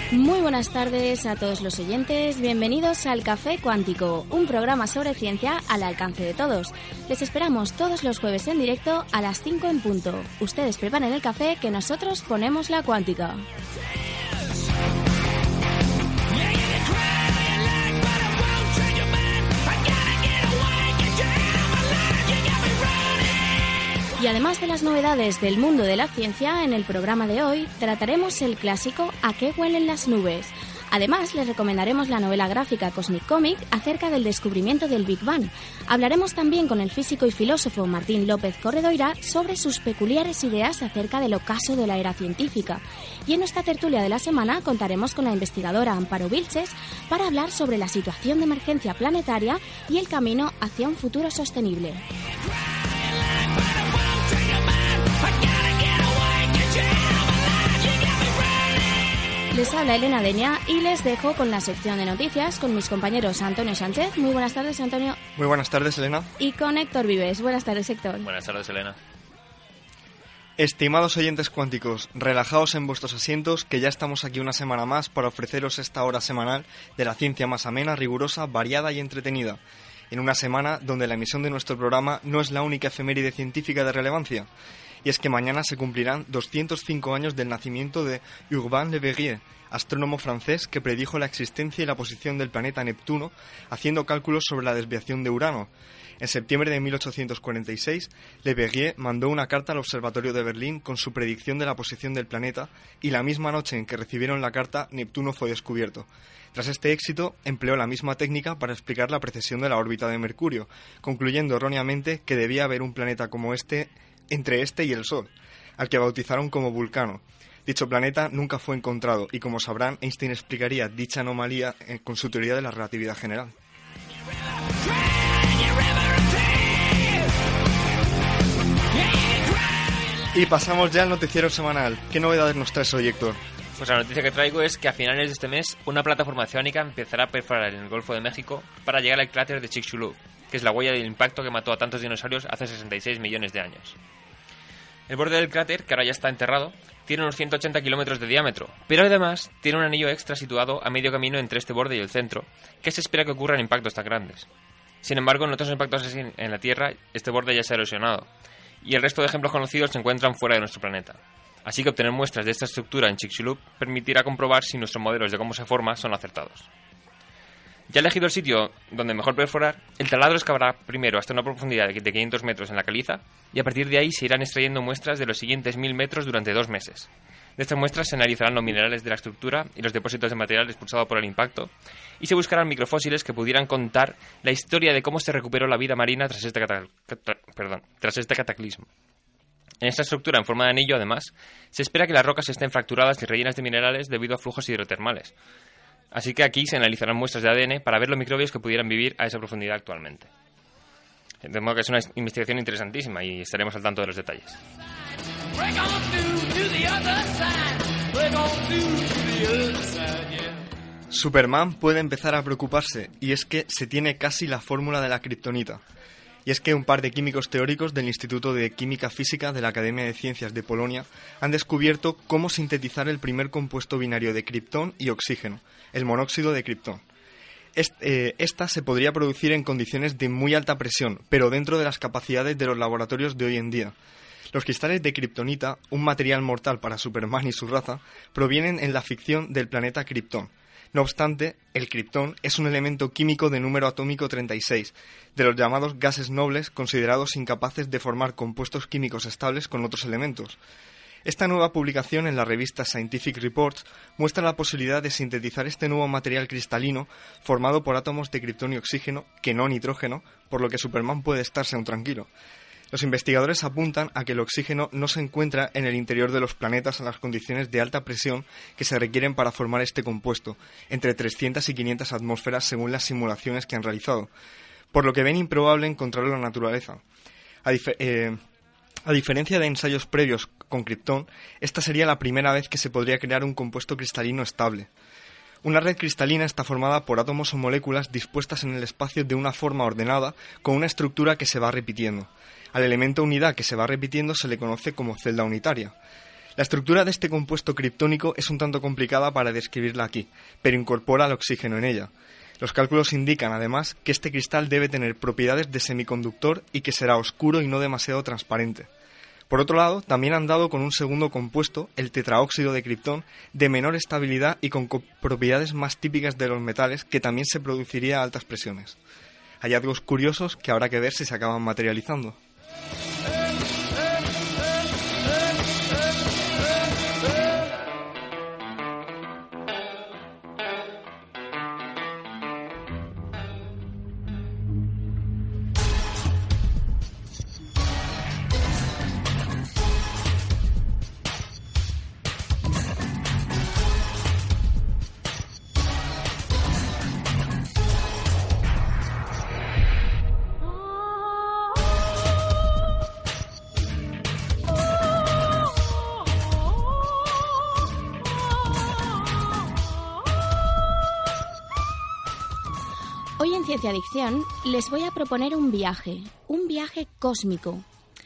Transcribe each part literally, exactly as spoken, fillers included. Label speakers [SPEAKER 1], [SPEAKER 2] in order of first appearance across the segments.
[SPEAKER 1] Muy buenas tardes a todos los oyentes, bienvenidos al Café Cuántico, un programa sobre ciencia al alcance de todos. Les esperamos todos los jueves en directo a las cinco en punto. Ustedes preparen el café que nosotros ponemos la cuántica. Y además de las novedades del mundo de la ciencia, en el programa de hoy trataremos el clásico ¿A qué huelen las nubes? Además, les recomendaremos la novela gráfica Cosmic Comic acerca del descubrimiento del Big Bang. Hablaremos también con el físico y filósofo Martín López Corredoira sobre sus peculiares ideas acerca del ocaso de la era científica. Y en nuestra tertulia de la semana contaremos con la investigadora Amparo Vilches para hablar sobre la situación de emergencia planetaria y el camino hacia un futuro sostenible. Les habla Elena Denia y les dejo con la sección de noticias con mis compañeros Antonio Sánchez. Muy buenas tardes, Antonio.
[SPEAKER 2] Muy buenas tardes, Elena.
[SPEAKER 1] Y con Héctor Vives. Buenas tardes, Héctor.
[SPEAKER 3] Buenas tardes, Elena.
[SPEAKER 2] Estimados oyentes cuánticos, relajaos en vuestros asientos que ya estamos aquí una semana más para ofreceros esta hora semanal de la ciencia más amena, rigurosa, variada y entretenida. En una semana donde la emisión de nuestro programa no es la única efeméride científica de relevancia. Y es que mañana se cumplirán doscientos cinco años del nacimiento de Urbain Le Verrier, astrónomo francés que predijo la existencia y la posición del planeta Neptuno haciendo cálculos sobre la desviación de Urano. En septiembre de mil ochocientos cuarenta y seis, Le Verrier mandó una carta al Observatorio de Berlín con su predicción de la posición del planeta y la misma noche en que recibieron la carta, Neptuno fue descubierto. Tras este éxito, empleó la misma técnica para explicar la precesión de la órbita de Mercurio, concluyendo erróneamente que debía haber un planeta como este entre este y el Sol, al que bautizaron como Vulcano. Dicho planeta nunca fue encontrado y, como sabrán, Einstein explicaría dicha anomalía con su teoría de la relatividad general. Y pasamos ya al noticiero semanal. ¿Qué novedades nos traes hoy, Héctor?
[SPEAKER 3] Pues la noticia que traigo es que a finales de este mes una plataforma oceánica empezará a perforar en el Golfo de México para llegar al cráter de Chicxulub, que es la huella del impacto que mató a tantos dinosaurios hace sesenta y seis millones de años. El borde del cráter, que ahora ya está enterrado, tiene unos ciento ochenta kilómetros de diámetro, pero además tiene un anillo extra situado a medio camino entre este borde y el centro, que se espera que ocurran impactos tan grandes. Sin embargo, en otros impactos así en la Tierra, este borde ya se ha erosionado, y el resto de ejemplos conocidos se encuentran fuera de nuestro planeta. Así que obtener muestras de esta estructura en Chicxulub permitirá comprobar si nuestros modelos de cómo se forma son acertados. Ya elegido el sitio donde mejor perforar, el taladro excavará primero hasta una profundidad de quinientos metros en la caliza y a partir de ahí se irán extrayendo muestras de los siguientes mil metros durante dos meses. De estas muestras se analizarán los minerales de la estructura y los depósitos de material expulsado por el impacto y se buscarán microfósiles que pudieran contar la historia de cómo se recuperó la vida marina tras este, cata- cata- perdón, tras este cataclismo. En esta estructura en forma de anillo, además, se espera que las rocas estén fracturadas y rellenas de minerales debido a flujos hidrotermales. Así que aquí se analizarán muestras de A D N para ver los microbios que pudieran vivir a esa profundidad actualmente. De modo que es una investigación interesantísima y estaremos al tanto de los detalles.
[SPEAKER 2] Superman puede empezar a preocuparse, y es que se tiene casi la fórmula de la kriptonita. Y es que un par de químicos teóricos del Instituto de Química Física de la Academia de Ciencias de Polonia han descubierto cómo sintetizar el primer compuesto binario de kriptón y oxígeno, el monóxido de kriptón. Esta se podría producir en condiciones de muy alta presión, pero dentro de las capacidades de los laboratorios de hoy en día. Los cristales de kriptonita, un material mortal para Superman y su raza, provienen en la ficción del planeta Krypton. No obstante, el kriptón es un elemento químico de número atómico treinta y seis, de los llamados gases nobles considerados incapaces de formar compuestos químicos estables con otros elementos. Esta nueva publicación en la revista Scientific Reports muestra la posibilidad de sintetizar este nuevo material cristalino formado por átomos de kriptón y oxígeno, que no nitrógeno, por lo que Superman puede estarse aún tranquilo. Los investigadores apuntan a que el oxígeno no se encuentra en el interior de los planetas en las condiciones de alta presión que se requieren para formar este compuesto, entre trescientas y quinientas atmósferas según las simulaciones que han realizado, por lo que ven improbable encontrarlo en la naturaleza. A, dif- eh, a diferencia de ensayos previos con kriptón, esta sería la primera vez que se podría crear un compuesto cristalino estable. Una red cristalina está formada por átomos o moléculas dispuestas en el espacio de una forma ordenada con una estructura que se va repitiendo. Al elemento unidad que se va repitiendo se le conoce como celda unitaria. La estructura de este compuesto criptónico es un tanto complicada para describirla aquí, pero incorpora el oxígeno en ella. Los cálculos indican, además, que este cristal debe tener propiedades de semiconductor y que será oscuro y no demasiado transparente. Por otro lado, también han dado con un segundo compuesto, el tetraóxido de criptón, de menor estabilidad y con propiedades más típicas de los metales, que también se produciría a altas presiones. Hallazgos curiosos que habrá que ver si se acaban materializando.
[SPEAKER 1] Hoy en Ciencia Adicción les voy a proponer un viaje, un viaje cósmico.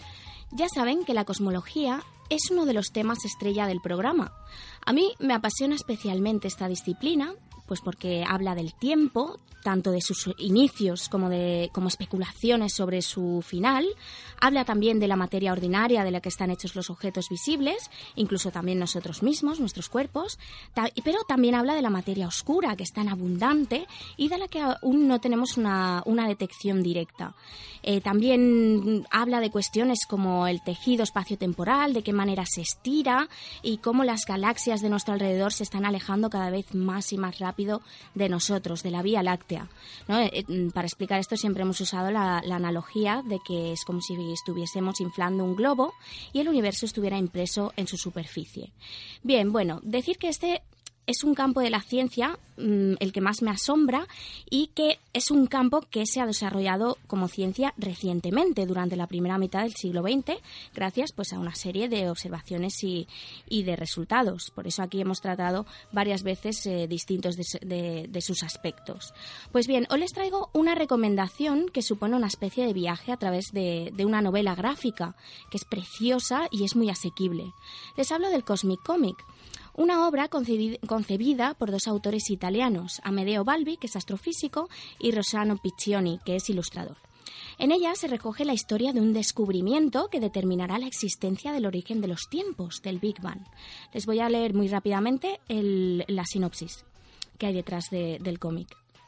[SPEAKER 1] Ya saben que la cosmología es uno de los temas estrella del programa. A mí me apasiona especialmente esta disciplina, pues porque habla del tiempo, tanto de sus inicios como de como especulaciones sobre su final. Habla también de la materia ordinaria de la que están hechos los objetos visibles, incluso también nosotros mismos, nuestros cuerpos, ta- pero también habla de la materia oscura, que es tan abundante y de la que aún no tenemos una, una detección directa. Eh, también habla de cuestiones como el tejido espacio-temporal, de qué manera se estira y cómo las galaxias de nuestro alrededor se están alejando cada vez más y más rápido de nosotros, de la Vía Láctea, ¿no? Eh, para explicar esto siempre hemos usado la, la analogía de que es como si estuviésemos inflando un globo y el universo estuviera impreso en su superficie. Bien, bueno, decir que este es un campo de la ciencia mmm, el que más me asombra y que es un campo que se ha desarrollado como ciencia recientemente, durante la primera mitad del siglo veinte, gracias pues a una serie de observaciones y, y de resultados. Por eso aquí hemos tratado varias veces eh, distintos de, de, de sus aspectos. Pues bien, hoy les traigo una recomendación que supone una especie de viaje a través de, de una novela gráfica que es preciosa y es muy asequible. Les hablo del Cosmic Comic, una obra concebida por dos autores italianos, Amedeo Balbi, que es astrofísico, y Rossano Piccioni, que es ilustrador. En ella se recoge la historia de un descubrimiento que determinará la existencia del origen de los tiempos, del Big Bang. Les voy a leer muy rápidamente el, la sinopsis que hay detrás de, del cómic.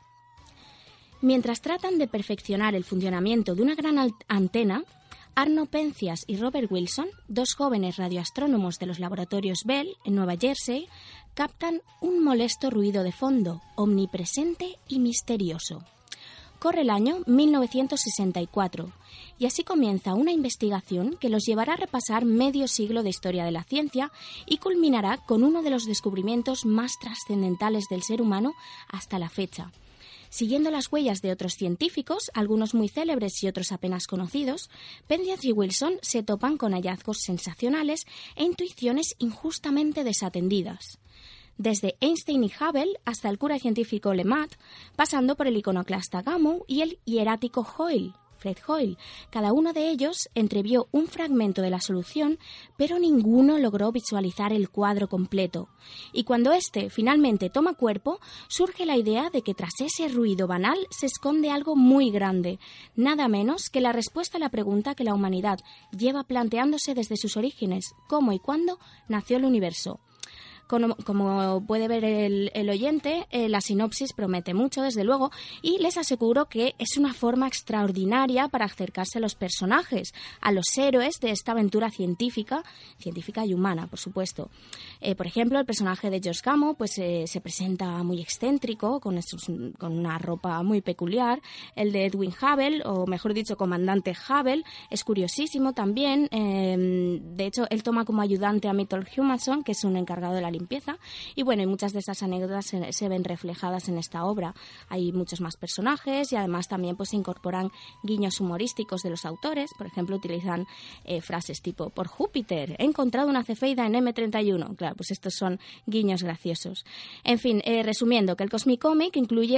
[SPEAKER 1] Mientras tratan de perfeccionar el funcionamiento de una gran antena, Arno Penzias y Robert Wilson, dos jóvenes radioastrónomos de los laboratorios Bell, en Nueva Jersey, captan un molesto ruido de fondo, omnipresente y misterioso. Corre el año mil novecientos sesenta y cuatro, y así comienza una investigación que los llevará a repasar medio siglo de historia de la ciencia y culminará con uno de los descubrimientos más trascendentales del ser humano hasta la fecha. Siguiendo las huellas de otros científicos, algunos muy célebres y otros apenas conocidos, Penzias y Wilson se topan con hallazgos sensacionales e intuiciones injustamente desatendidas. Desde Einstein y Hubble hasta el cura científico Lemaitre, pasando por el iconoclasta Gamow y el hierático Hoyle, Fred Hoyle. Cada uno de ellos entrevió un fragmento de la solución, pero ninguno logró visualizar el cuadro completo. Y cuando éste finalmente toma cuerpo, surge la idea de que tras ese ruido banal se esconde algo muy grande, nada menos que la respuesta a la pregunta que la humanidad lleva planteándose desde sus orígenes: ¿cómo y cuándo nació el universo? Como, como puede ver el, el oyente, eh, la sinopsis promete mucho, desde luego, y les aseguro que es una forma extraordinaria para acercarse a los personajes, a los héroes de esta aventura científica, científica y humana, por supuesto. Eh, por ejemplo, el personaje de George Gamow pues, eh, se presenta muy excéntrico, con, estos, con una ropa muy peculiar. El de Edwin Hubble, o mejor dicho, comandante Hubble, es curiosísimo también. Eh, de hecho, él toma como ayudante a Milton Humason, que es un encargado de la limpieza, y bueno, y muchas de esas anécdotas se, se ven reflejadas en esta obra. Hay muchos más personajes y además también pues se incorporan guiños humorísticos de los autores. Por ejemplo, utilizan eh, frases tipo: por Júpiter, he encontrado una cefeida en eme treinta y uno. Claro, pues estos son guiños graciosos. En fin, eh, resumiendo, que el Cosmic Comic incluye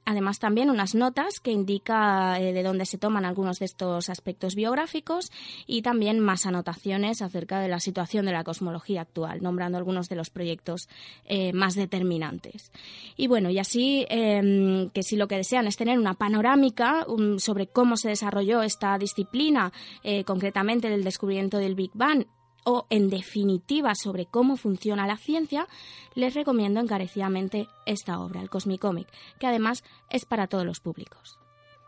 [SPEAKER 1] además también unas notas que indica eh, de dónde se toman algunos de estos aspectos biográficos y también más anotaciones acerca de la situación de la cosmología actual, nombrando algunos de los proyectos eh, más determinantes. Y bueno, y así eh, que si lo que desean es tener una panorámica um, sobre cómo se desarrolló esta disciplina, eh, concretamente del descubrimiento del Big Bang, o, en definitiva, sobre cómo funciona la ciencia, les recomiendo encarecidamente esta obra, el Cosmicomic, que además es para todos los públicos.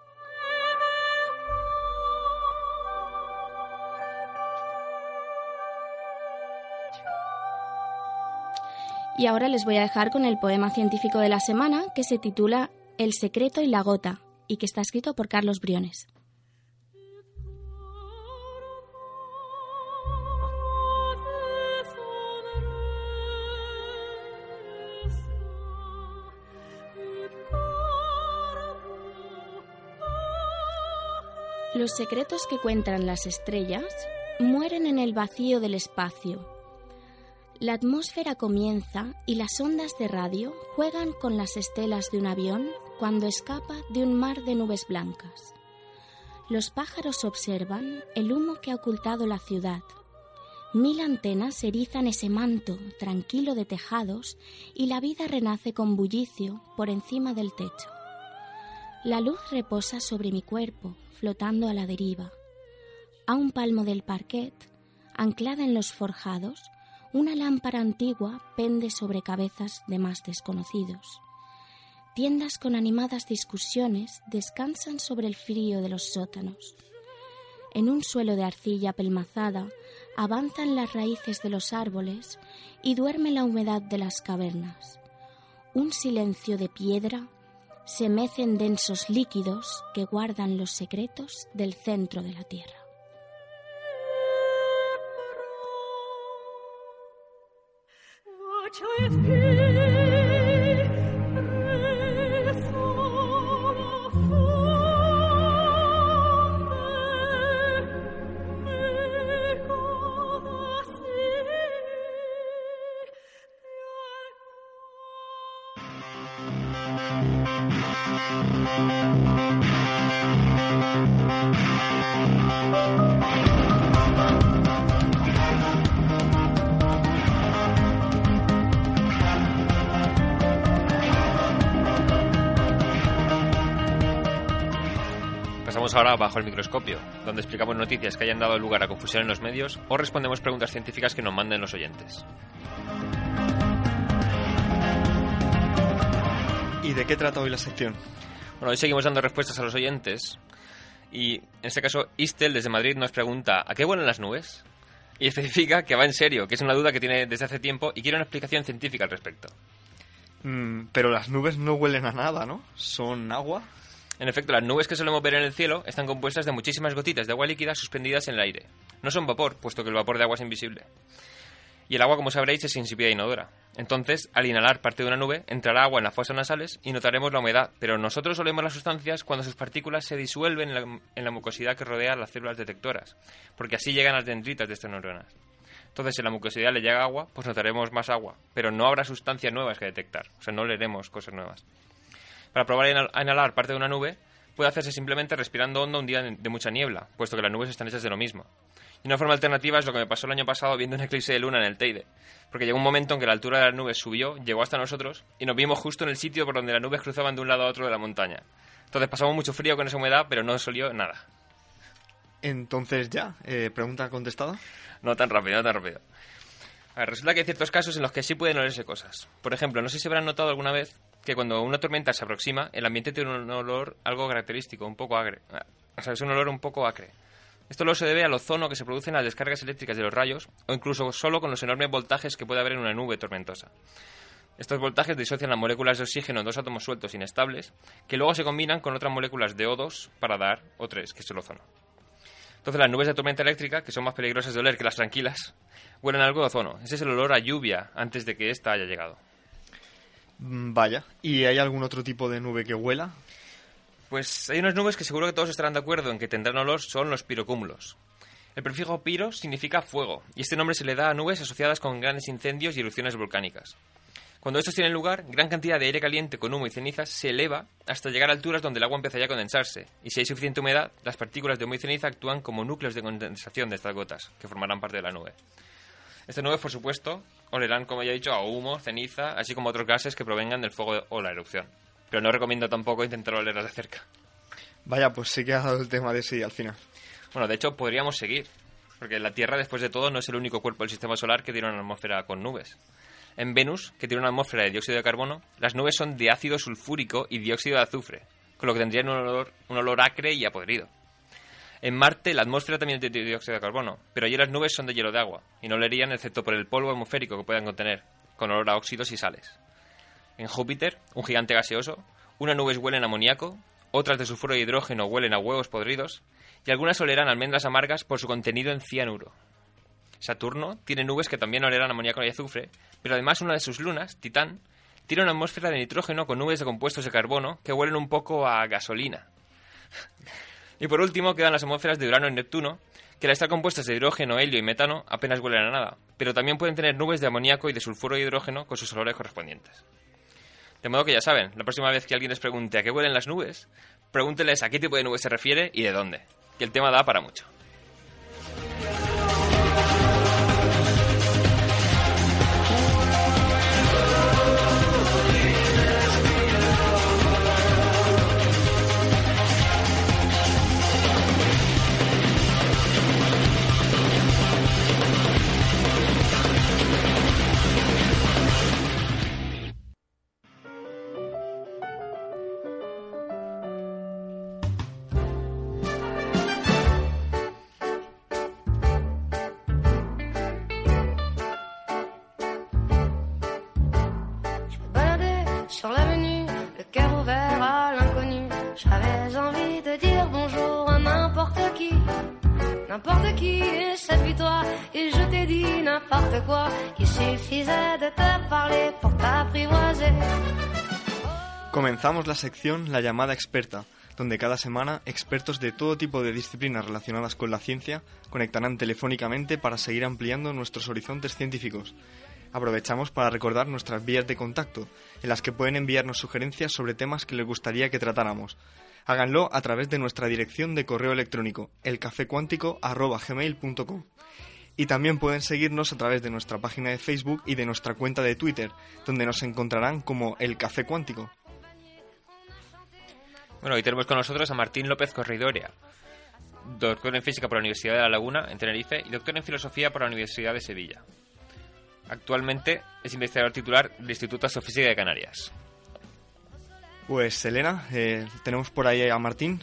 [SPEAKER 1] Y ahora les voy a dejar con el poema científico de la semana, que se titula El secreto y la gota, y que está escrito por Carlos Briones. Los secretos que cuentan las estrellas mueren en el vacío del espacio. La atmósfera comienza y las ondas de radio juegan con las estelas de un avión cuando escapa de un mar de nubes blancas. Los pájaros observan el humo que ha ocultado la ciudad. Mil antenas erizan ese manto tranquilo de tejados y la vida renace con bullicio por encima del techo. La luz reposa sobre mi cuerpo, flotando a la deriva. A un palmo del parquet, anclada en los forjados, una lámpara antigua pende sobre cabezas de más desconocidos. Tiendas con animadas discusiones descansan sobre el frío de los sótanos. En un suelo de arcilla pelmazada avanzan las raíces de los árboles y duerme la humedad de las cavernas. Un silencio de piedra se mecen densos líquidos que guardan los secretos del centro de la Tierra.
[SPEAKER 3] Pasamos ahora bajo el microscopio, donde explicamos noticias que hayan dado lugar a confusión en los medios o respondemos preguntas científicas que nos manden los oyentes.
[SPEAKER 2] ¿Y de qué trata hoy la sección?
[SPEAKER 3] Bueno, hoy seguimos dando respuestas a los oyentes y en este caso Istel desde Madrid nos pregunta ¿a qué vuelan las nubes? Y especifica que va en serio, que es una duda que tiene desde hace tiempo y quiere una explicación científica al respecto.
[SPEAKER 2] Mm, pero las nubes no huelen a nada, ¿no? ¿Son agua?
[SPEAKER 3] En efecto, las nubes que solemos ver en el cielo están compuestas de muchísimas gotitas de agua líquida suspendidas en el aire. No son vapor, puesto que el vapor de agua es invisible. Y el agua, como sabréis, es insípida e inodora. Entonces, al inhalar parte de una nube, entrará agua en las fosas nasales y notaremos la humedad, pero nosotros olemos las sustancias cuando sus partículas se disuelven en la, en la mucosidad que rodea las células detectoras, porque así llegan las dendritas de estas neuronas. Entonces, si a la mucosidad le llega agua, pues notaremos más agua, pero no habrá sustancias nuevas que detectar, o sea, no leeremos cosas nuevas. Para probar a inhalar parte de una nube, puede hacerse simplemente respirando hondo un día de mucha niebla, puesto que las nubes están hechas de lo mismo. Y una forma alternativa es lo que me pasó el año pasado viendo un eclipse de luna en el Teide, porque llegó un momento en que la altura de las nubes subió, llegó hasta nosotros, y nos vimos justo en el sitio por donde las nubes cruzaban de un lado a otro de la montaña. Entonces pasamos mucho frío con esa humedad, pero no solió nada.
[SPEAKER 2] Entonces ya, eh, ¿pregunta contestada?
[SPEAKER 3] No tan rápido, no tan rápido. A ver, resulta que hay ciertos casos en los que sí pueden olerse cosas. Por ejemplo, no sé si habrán notado alguna vez que cuando una tormenta se aproxima, el ambiente tiene un olor algo característico, un poco acre. O sea, es un olor un poco acre. Esto olor se debe al ozono que se produce en las descargas eléctricas de los rayos, o incluso solo con los enormes voltajes que puede haber en una nube tormentosa. Estos voltajes disocian las moléculas de oxígeno en dos átomos sueltos inestables, que luego se combinan con otras moléculas de O dos para dar O tres, que es el ozono. Entonces las nubes de tormenta eléctrica, que son más peligrosas de oler que las tranquilas, huelen algo de ozono. Ese es el olor a lluvia antes de que ésta haya llegado.
[SPEAKER 2] Vaya, ¿y hay algún otro tipo de nube que huela?
[SPEAKER 3] Pues hay unas nubes que seguro que todos estarán de acuerdo en que tendrán olor, son los pirocúmulos. El prefijo piro significa fuego, y este nombre se le da a nubes asociadas con grandes incendios y erupciones volcánicas. Cuando estos tienen lugar, gran cantidad de aire caliente con humo y cenizas se eleva hasta llegar a alturas donde el agua empieza ya a condensarse, y si hay suficiente humedad, las partículas de humo y ceniza actúan como núcleos de condensación de estas gotas, que formarán parte de la nube. Estas nubes, por supuesto, olerán, como ya he dicho, a humo, ceniza, así como otros gases que provengan del fuego o la erupción. Pero no recomiendo tampoco intentar olerlas de cerca.
[SPEAKER 2] Vaya, pues sí que ha dado el tema de sí al final.
[SPEAKER 3] Bueno, de hecho, podríamos seguir, porque la Tierra, después de todo, no es el único cuerpo del sistema solar que tiene una atmósfera con nubes. En Venus, que tiene una atmósfera de dióxido de carbono, las nubes son de ácido sulfúrico y dióxido de azufre, con lo que tendrían un olor, un olor acre y apodrido. En Marte, la atmósfera también es de dióxido de carbono, pero allí las nubes son de hielo de agua, y no olerían excepto por el polvo atmosférico que puedan contener, con olor a óxidos y sales. En Júpiter, un gigante gaseoso, unas nubes huelen a amoníaco, otras de sulfuro de hidrógeno huelen a huevos podridos, y algunas olerán almendras amargas por su contenido en cianuro. Saturno tiene nubes que también olerán amoníaco y azufre, pero además una de sus lunas, Titán, tiene una atmósfera de nitrógeno con nubes de compuestos de carbono que huelen un poco a gasolina. Y por último quedan las atmósferas de Urano y Neptuno, que al estar compuestas de hidrógeno, helio y metano apenas huelen a nada, pero también pueden tener nubes de amoníaco y de sulfuro de hidrógeno con sus olores correspondientes. De modo que ya saben, la próxima vez que alguien les pregunte a qué huelen las nubes, pregúnteles a qué tipo de nubes se refiere y de dónde, que el tema da para mucho.
[SPEAKER 4] Sur l'avenue, le cœur ouvert à l'inconnu, j'avais envie de dire bonjour à n'importe qui, n'importe qui, et c'est puis toi, et je t'ai dit n'importe quoi, il suffisait de te parler pour t'apprivoiser.
[SPEAKER 2] Comenzamos la sección La llamada experta, donde cada semana expertos de todo tipo de disciplinas relacionadas con la ciencia conectarán telefónicamente para seguir ampliando nuestros horizontes científicos. Aprovechamos para recordar nuestras vías de contacto, en las que pueden enviarnos sugerencias sobre temas que les gustaría que tratáramos. Háganlo a través de nuestra dirección de correo electrónico, elcafecuántico arroba gmail punto com. Y también pueden seguirnos a través de nuestra página de Facebook y de nuestra cuenta de Twitter, donde nos encontrarán como El Café Cuántico.
[SPEAKER 3] Bueno, hoy tenemos con nosotros a Martín López Corridoria, doctor en Física por la Universidad de La Laguna, en Tenerife, y doctor en Filosofía por la Universidad de Sevilla. Actualmente es investigador titular del Instituto de Astrofísica de Canarias.
[SPEAKER 2] Pues, Elena, eh, tenemos por ahí a Martín.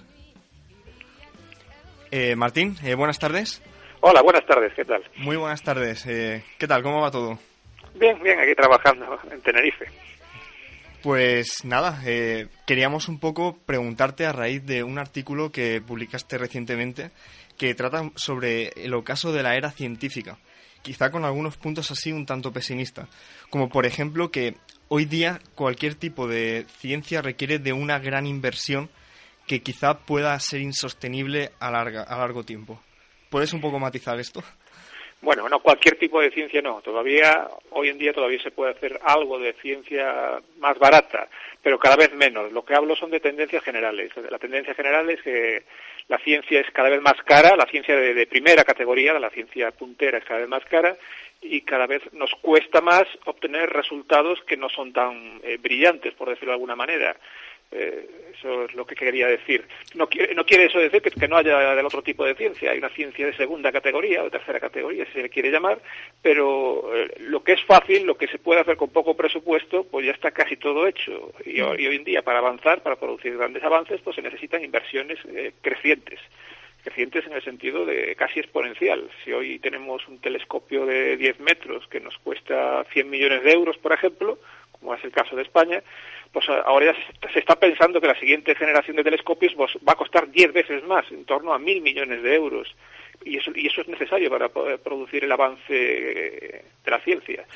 [SPEAKER 2] Eh, Martín, eh, buenas tardes.
[SPEAKER 5] Hola, buenas tardes, ¿qué tal?
[SPEAKER 2] Muy buenas tardes. Eh, ¿Qué tal? ¿Cómo va todo?
[SPEAKER 5] Bien, bien, aquí trabajando en Tenerife.
[SPEAKER 2] Pues nada, eh, queríamos un poco preguntarte a raíz de un artículo que publicaste recientemente que trata sobre el ocaso de la era científica, quizá con algunos puntos así un tanto pesimistas, como por ejemplo que hoy día cualquier tipo de ciencia requiere de una gran inversión que quizá pueda ser insostenible a, larga, a largo tiempo. ¿Puedes un poco matizar esto?
[SPEAKER 5] Bueno, no, cualquier tipo de ciencia no. Todavía, hoy en día todavía se puede hacer algo de ciencia más barata, pero cada vez menos. Lo que hablo son de tendencias generales. La tendencia general es que la ciencia es cada vez más cara, la ciencia de, de primera categoría, la ciencia puntera es cada vez más cara, y cada vez nos cuesta más obtener resultados que no son tan eh, brillantes, por decirlo de alguna manera. Eh, eso es lo que quería decir. No quiere, no quiere eso decir que, que no haya del otro tipo de ciencia. Hay una ciencia de segunda categoría o tercera categoría, si se le quiere llamar, pero eh, lo que es fácil, lo que se puede hacer con poco presupuesto, pues ya está casi todo hecho. Y, y hoy en día, para avanzar, para producir grandes avances, pues se necesitan inversiones eh, crecientes. crecientes en el sentido de casi exponencial. Si hoy tenemos un telescopio de diez metros que nos cuesta cien millones de euros, por ejemplo, como es el caso de España, pues ahora ya se está pensando que la siguiente generación de telescopios pues, va a costar diez veces más, en torno a mil millones de euros. Y eso, y eso es necesario para poder producir el avance de la ciencia.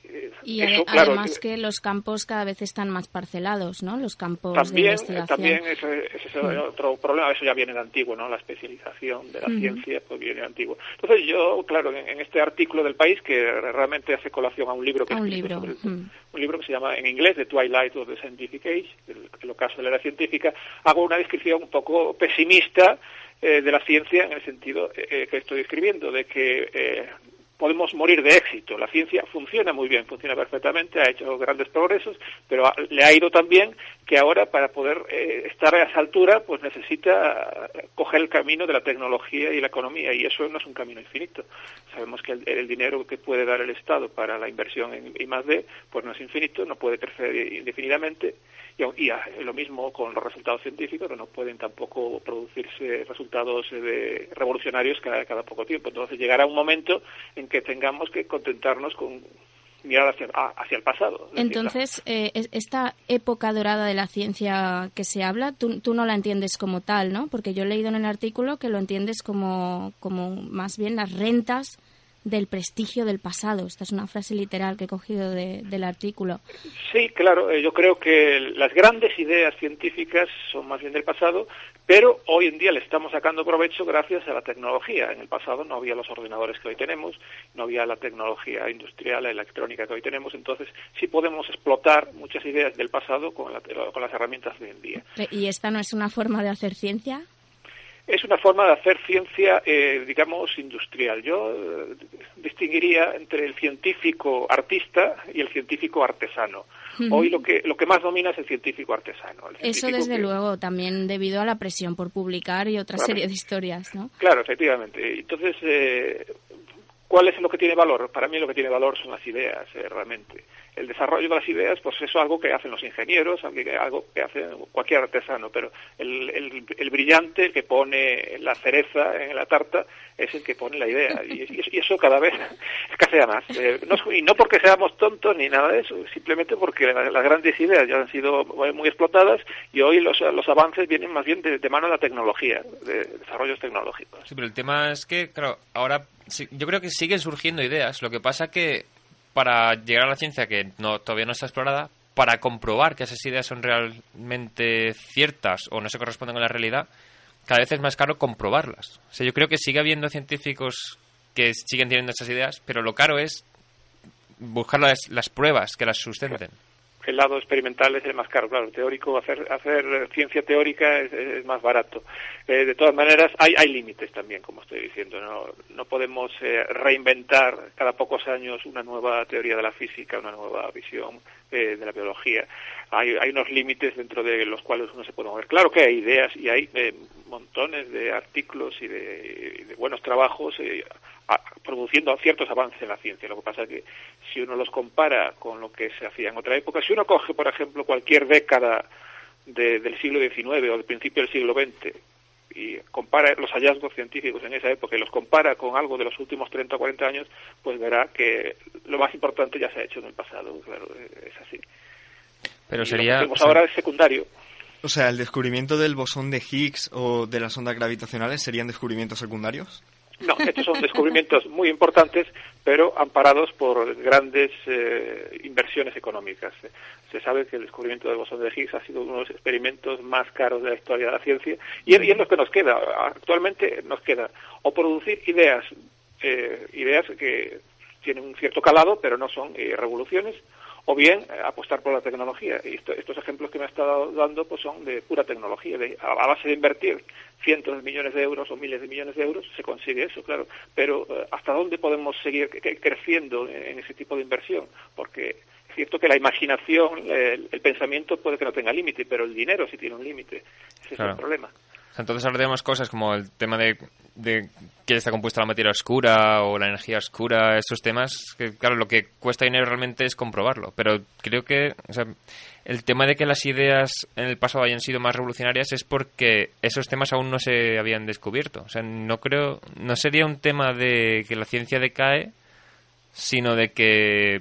[SPEAKER 1] Y
[SPEAKER 5] eso,
[SPEAKER 1] ade-
[SPEAKER 5] claro,
[SPEAKER 1] además que los campos cada vez están más parcelados, ¿no? Los campos
[SPEAKER 5] también,
[SPEAKER 1] de investigación.
[SPEAKER 5] También ese, ese es
[SPEAKER 1] Mm.
[SPEAKER 5] otro problema, eso ya viene de antiguo, ¿no? La especialización de la
[SPEAKER 1] Mm.
[SPEAKER 5] ciencia pues viene de antiguo. Entonces yo, claro, en, en este artículo del País, que realmente hace colación a un libro que
[SPEAKER 1] A un
[SPEAKER 5] escrito
[SPEAKER 1] libro.
[SPEAKER 5] sobre el-
[SPEAKER 1] Mm.
[SPEAKER 5] un libro que se llama en inglés The Twilight of the Scientific Age, el, el ocaso de la era científica, hago una descripción un poco pesimista eh, de la ciencia en el sentido eh, que estoy escribiendo, de que eh, podemos morir de éxito. La ciencia funciona muy bien, funciona perfectamente, ha hecho grandes progresos, pero ha, le ha ido tan bien que ahora para poder eh, estar a esa altura pues necesita coger el camino de la tecnología y la economía, y eso no es un camino infinito. Sabemos que el, el dinero que puede dar el Estado para la inversión en I más D pues no es infinito, no puede crecer indefinidamente, y, y a, lo mismo con los resultados científicos, que no pueden tampoco producirse resultados eh, de, revolucionarios cada, cada poco tiempo. Entonces llegará un momento en que tengamos que contentarnos con mirar hacia, hacia el pasado. Es
[SPEAKER 1] Entonces, eh, esta época dorada de la ciencia que se habla, tú, tú no la entiendes como tal, ¿no? Porque yo he leído en el artículo que lo entiendes como, como más bien las rentas del prestigio del pasado. Esta es una frase literal que he cogido de, del artículo.
[SPEAKER 5] Sí, claro, eh, yo creo que las grandes ideas científicas son más bien del pasado, pero hoy en día le estamos sacando provecho gracias a la tecnología. En el pasado no había los ordenadores que hoy tenemos, no había la tecnología industrial, la electrónica que hoy tenemos, entonces sí podemos explotar muchas ideas del pasado con, la, con las herramientas de hoy en día.
[SPEAKER 1] ¿Y esta no es una forma de hacer ciencia?
[SPEAKER 5] Es una forma de hacer ciencia, eh, digamos, industrial. Yo eh, distinguiría entre el científico artista y el científico artesano. Uh-huh. Hoy lo que lo que más domina es el científico artesano. El científico
[SPEAKER 1] Eso, desde
[SPEAKER 5] que...
[SPEAKER 1] luego, también debido a la presión por publicar y otra claro. serie de historias, ¿no?
[SPEAKER 5] Claro, efectivamente. Entonces, eh, ¿cuál es lo que tiene valor? Para mí lo que tiene valor son las ideas, eh, realmente. El desarrollo de las ideas, pues eso es algo que hacen los ingenieros, algo que hace cualquier artesano, pero el, el, el brillante, el que pone la cereza en la tarta, es el que pone la idea, y, y eso cada vez escasea más. Eh, no, y no porque seamos tontos ni nada de eso, simplemente porque las, las grandes ideas ya han sido muy explotadas y hoy los, los avances vienen más bien de, de mano de la tecnología, de desarrollos tecnológicos.
[SPEAKER 3] Sí, pero el tema es que, claro, ahora sí, yo creo que siguen surgiendo ideas, lo que pasa que para llegar a la ciencia que no todavía no está explorada, para comprobar que esas ideas son realmente ciertas o no se corresponden con la realidad, cada vez es más caro comprobarlas. O sea, yo creo que sigue habiendo científicos que siguen teniendo esas ideas, pero lo caro es buscar las, las pruebas que las sustenten.
[SPEAKER 5] El lado experimental es el más caro, claro. El teórico, hacer hacer ciencia teórica es, es más barato. Eh, de todas maneras, hay hay límites también, como estoy diciendo. No no podemos eh, reinventar cada pocos años una nueva teoría de la física, una nueva visión eh, de la biología. Hay hay unos límites dentro de los cuales uno se puede mover. Claro que hay ideas y hay eh, montones de artículos y de, y de buenos trabajos eh, a, produciendo ciertos avances en la ciencia. Lo que pasa es que si uno los compara con lo que se hacía en otra época, si uno coge, por ejemplo, cualquier década de, del siglo diecinueve o del principio del siglo veinte y compara los hallazgos científicos en esa época y los compara con algo de los últimos treinta o cuarenta años, pues verá que lo más importante ya se ha hecho en el pasado. Claro, es así.
[SPEAKER 3] Pero
[SPEAKER 5] y
[SPEAKER 3] sería...
[SPEAKER 5] lo que hacemos ahora es secundario.
[SPEAKER 2] O sea, ¿el descubrimiento del bosón de Higgs o de las ondas gravitacionales serían descubrimientos secundarios?
[SPEAKER 5] No, estos son descubrimientos muy importantes, pero amparados por grandes eh, inversiones económicas. Se sabe que el descubrimiento del bosón de Higgs ha sido uno de los experimentos más caros de la historia de la ciencia, y es lo que nos queda. Actualmente nos queda o producir ideas, eh, ideas que tienen un cierto calado, pero no son eh, revoluciones, o bien eh, apostar por la tecnología. Y esto, estos ejemplos que me ha estado dando pues son de pura tecnología. De, a, a base de invertir cientos de millones de euros o miles de millones de euros se consigue eso, claro. Pero eh, ¿hasta dónde podemos seguir c- creciendo en, en ese tipo de inversión? Porque es cierto que la imaginación, el, el pensamiento puede que no tenga límite, pero el dinero sí tiene un límite. Ese
[SPEAKER 3] claro.
[SPEAKER 5] es el problema.
[SPEAKER 3] Entonces ahora tenemos cosas como el tema de, de qué está compuesta la materia oscura o la energía oscura, estos temas, que claro, lo que cuesta dinero realmente es comprobarlo. Pero creo que, o sea, el tema de que las ideas en el pasado hayan sido más revolucionarias es porque esos temas aún no se habían descubierto. O sea, no creo, no sería un tema de que la ciencia decae, sino de que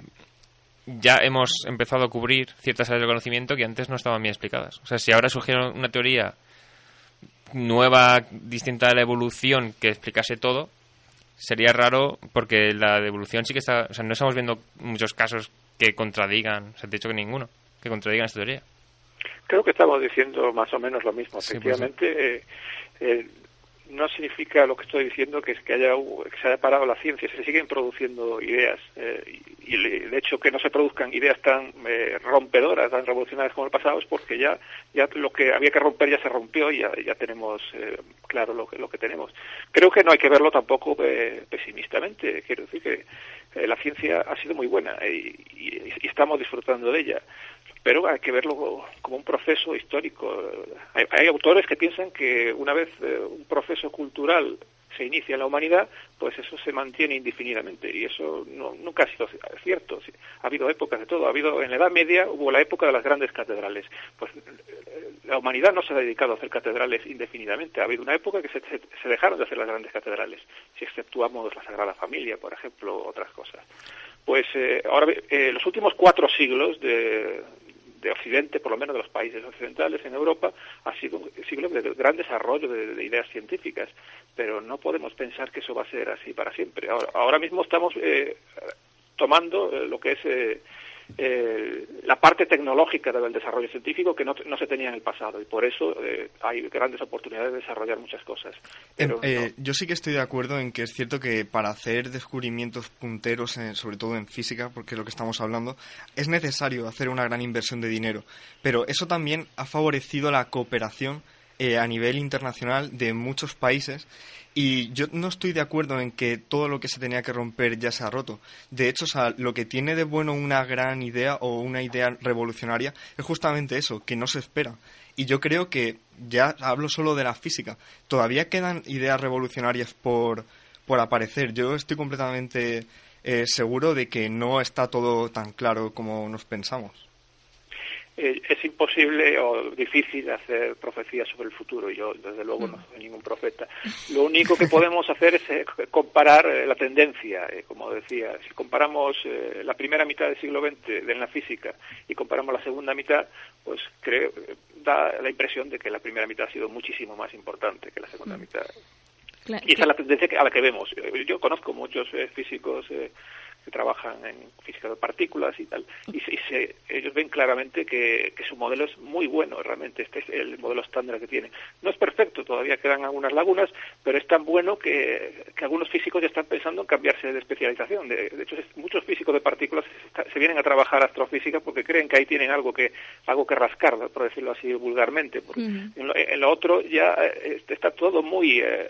[SPEAKER 3] ya hemos empezado a cubrir ciertas áreas de conocimiento que antes no estaban bien explicadas. O sea, si ahora surgiera una teoría nueva, distinta de la evolución, que explicase todo, sería raro porque la devolución sí que está... O sea, no estamos viendo muchos casos que contradigan, o sea, te he dicho que ninguno, que contradigan esta teoría.
[SPEAKER 5] Creo que estamos diciendo más o menos lo mismo.
[SPEAKER 3] Sí,
[SPEAKER 5] Efectivamente, pues, eh, eh, no significa lo que estoy diciendo que, es que, haya, que se haya parado la ciencia, se siguen produciendo ideas eh, y, y el hecho que no se produzcan ideas tan eh, rompedoras, tan revolucionarias como el pasado es porque ya ya lo que había que romper ya se rompió y ya, ya tenemos eh, claro lo que, lo que tenemos. Creo que no hay que verlo tampoco eh, pesimistamente, quiero decir que eh, la ciencia ha sido muy buena y, y, y estamos disfrutando de ella. Pero hay que verlo como un proceso histórico. Hay, hay autores que piensan que una vez eh, un proceso cultural se inicia en la humanidad, pues eso se mantiene indefinidamente, y eso no, nunca ha sido cierto. Ha habido épocas de todo. Ha habido en la Edad Media hubo la época de las grandes catedrales. Pues la humanidad no se ha dedicado a hacer catedrales indefinidamente. Ha habido una época que se, se, se dejaron de hacer las grandes catedrales, si exceptuamos la Sagrada Familia, por ejemplo, otras cosas. Pues eh, ahora eh, los últimos cuatro siglos de de Occidente, por lo menos de los países occidentales en Europa, ha sido un siglo de gran desarrollo de, de ideas científicas, pero no podemos pensar que eso va a ser así para siempre. Ahora, ahora mismo estamos eh, tomando eh, lo que es eh, eh, la parte tecnológica del desarrollo científico que no, no se tenía en el pasado, y por eso eh, hay grandes oportunidades de desarrollar muchas cosas. Pero
[SPEAKER 2] eh,
[SPEAKER 5] no.
[SPEAKER 2] Yo sí que estoy de acuerdo en que es cierto que para hacer descubrimientos punteros, eh, sobre todo en física, porque es lo que estamos hablando, es necesario hacer una gran inversión de dinero, pero eso también ha favorecido la cooperación eh, a nivel internacional de muchos países. Y yo no estoy de acuerdo en que todo lo que se tenía que romper ya se ha roto. De hecho, o sea, lo que tiene de bueno una gran idea o una idea revolucionaria es justamente eso, que no se espera. Y yo creo que, ya hablo solo de la física, todavía quedan ideas revolucionarias por, por aparecer. Yo estoy completamente eh, seguro de que no está todo tan claro como nos pensamos.
[SPEAKER 5] Eh, es imposible o difícil hacer profecías sobre el futuro. Yo, desde luego, no soy ningún profeta. Lo único que podemos hacer es eh, comparar eh, la tendencia. Eh, como decía, si comparamos eh, la primera mitad del siglo veinte de la física y comparamos la segunda mitad, pues creo da la impresión de que la primera mitad ha sido muchísimo más importante que la segunda mitad. Claro, y esa es la tendencia a la que vemos. Yo conozco muchos eh, físicos eh, que trabajan en física de partículas y tal, y, y se, ellos ven claramente que, que su modelo es muy bueno, realmente. Este es el modelo estándar que tiene. No es perfecto, todavía quedan algunas lagunas, pero es tan bueno que, que algunos físicos ya están pensando en cambiarse de especialización. De, de hecho, muchos físicos de partículas se, está, se vienen a trabajar a astrofísica porque creen que ahí tienen algo que algo que rascar, por decirlo así vulgarmente. Porque uh-huh. en, lo, en lo otro ya eh, está todo muy... Eh,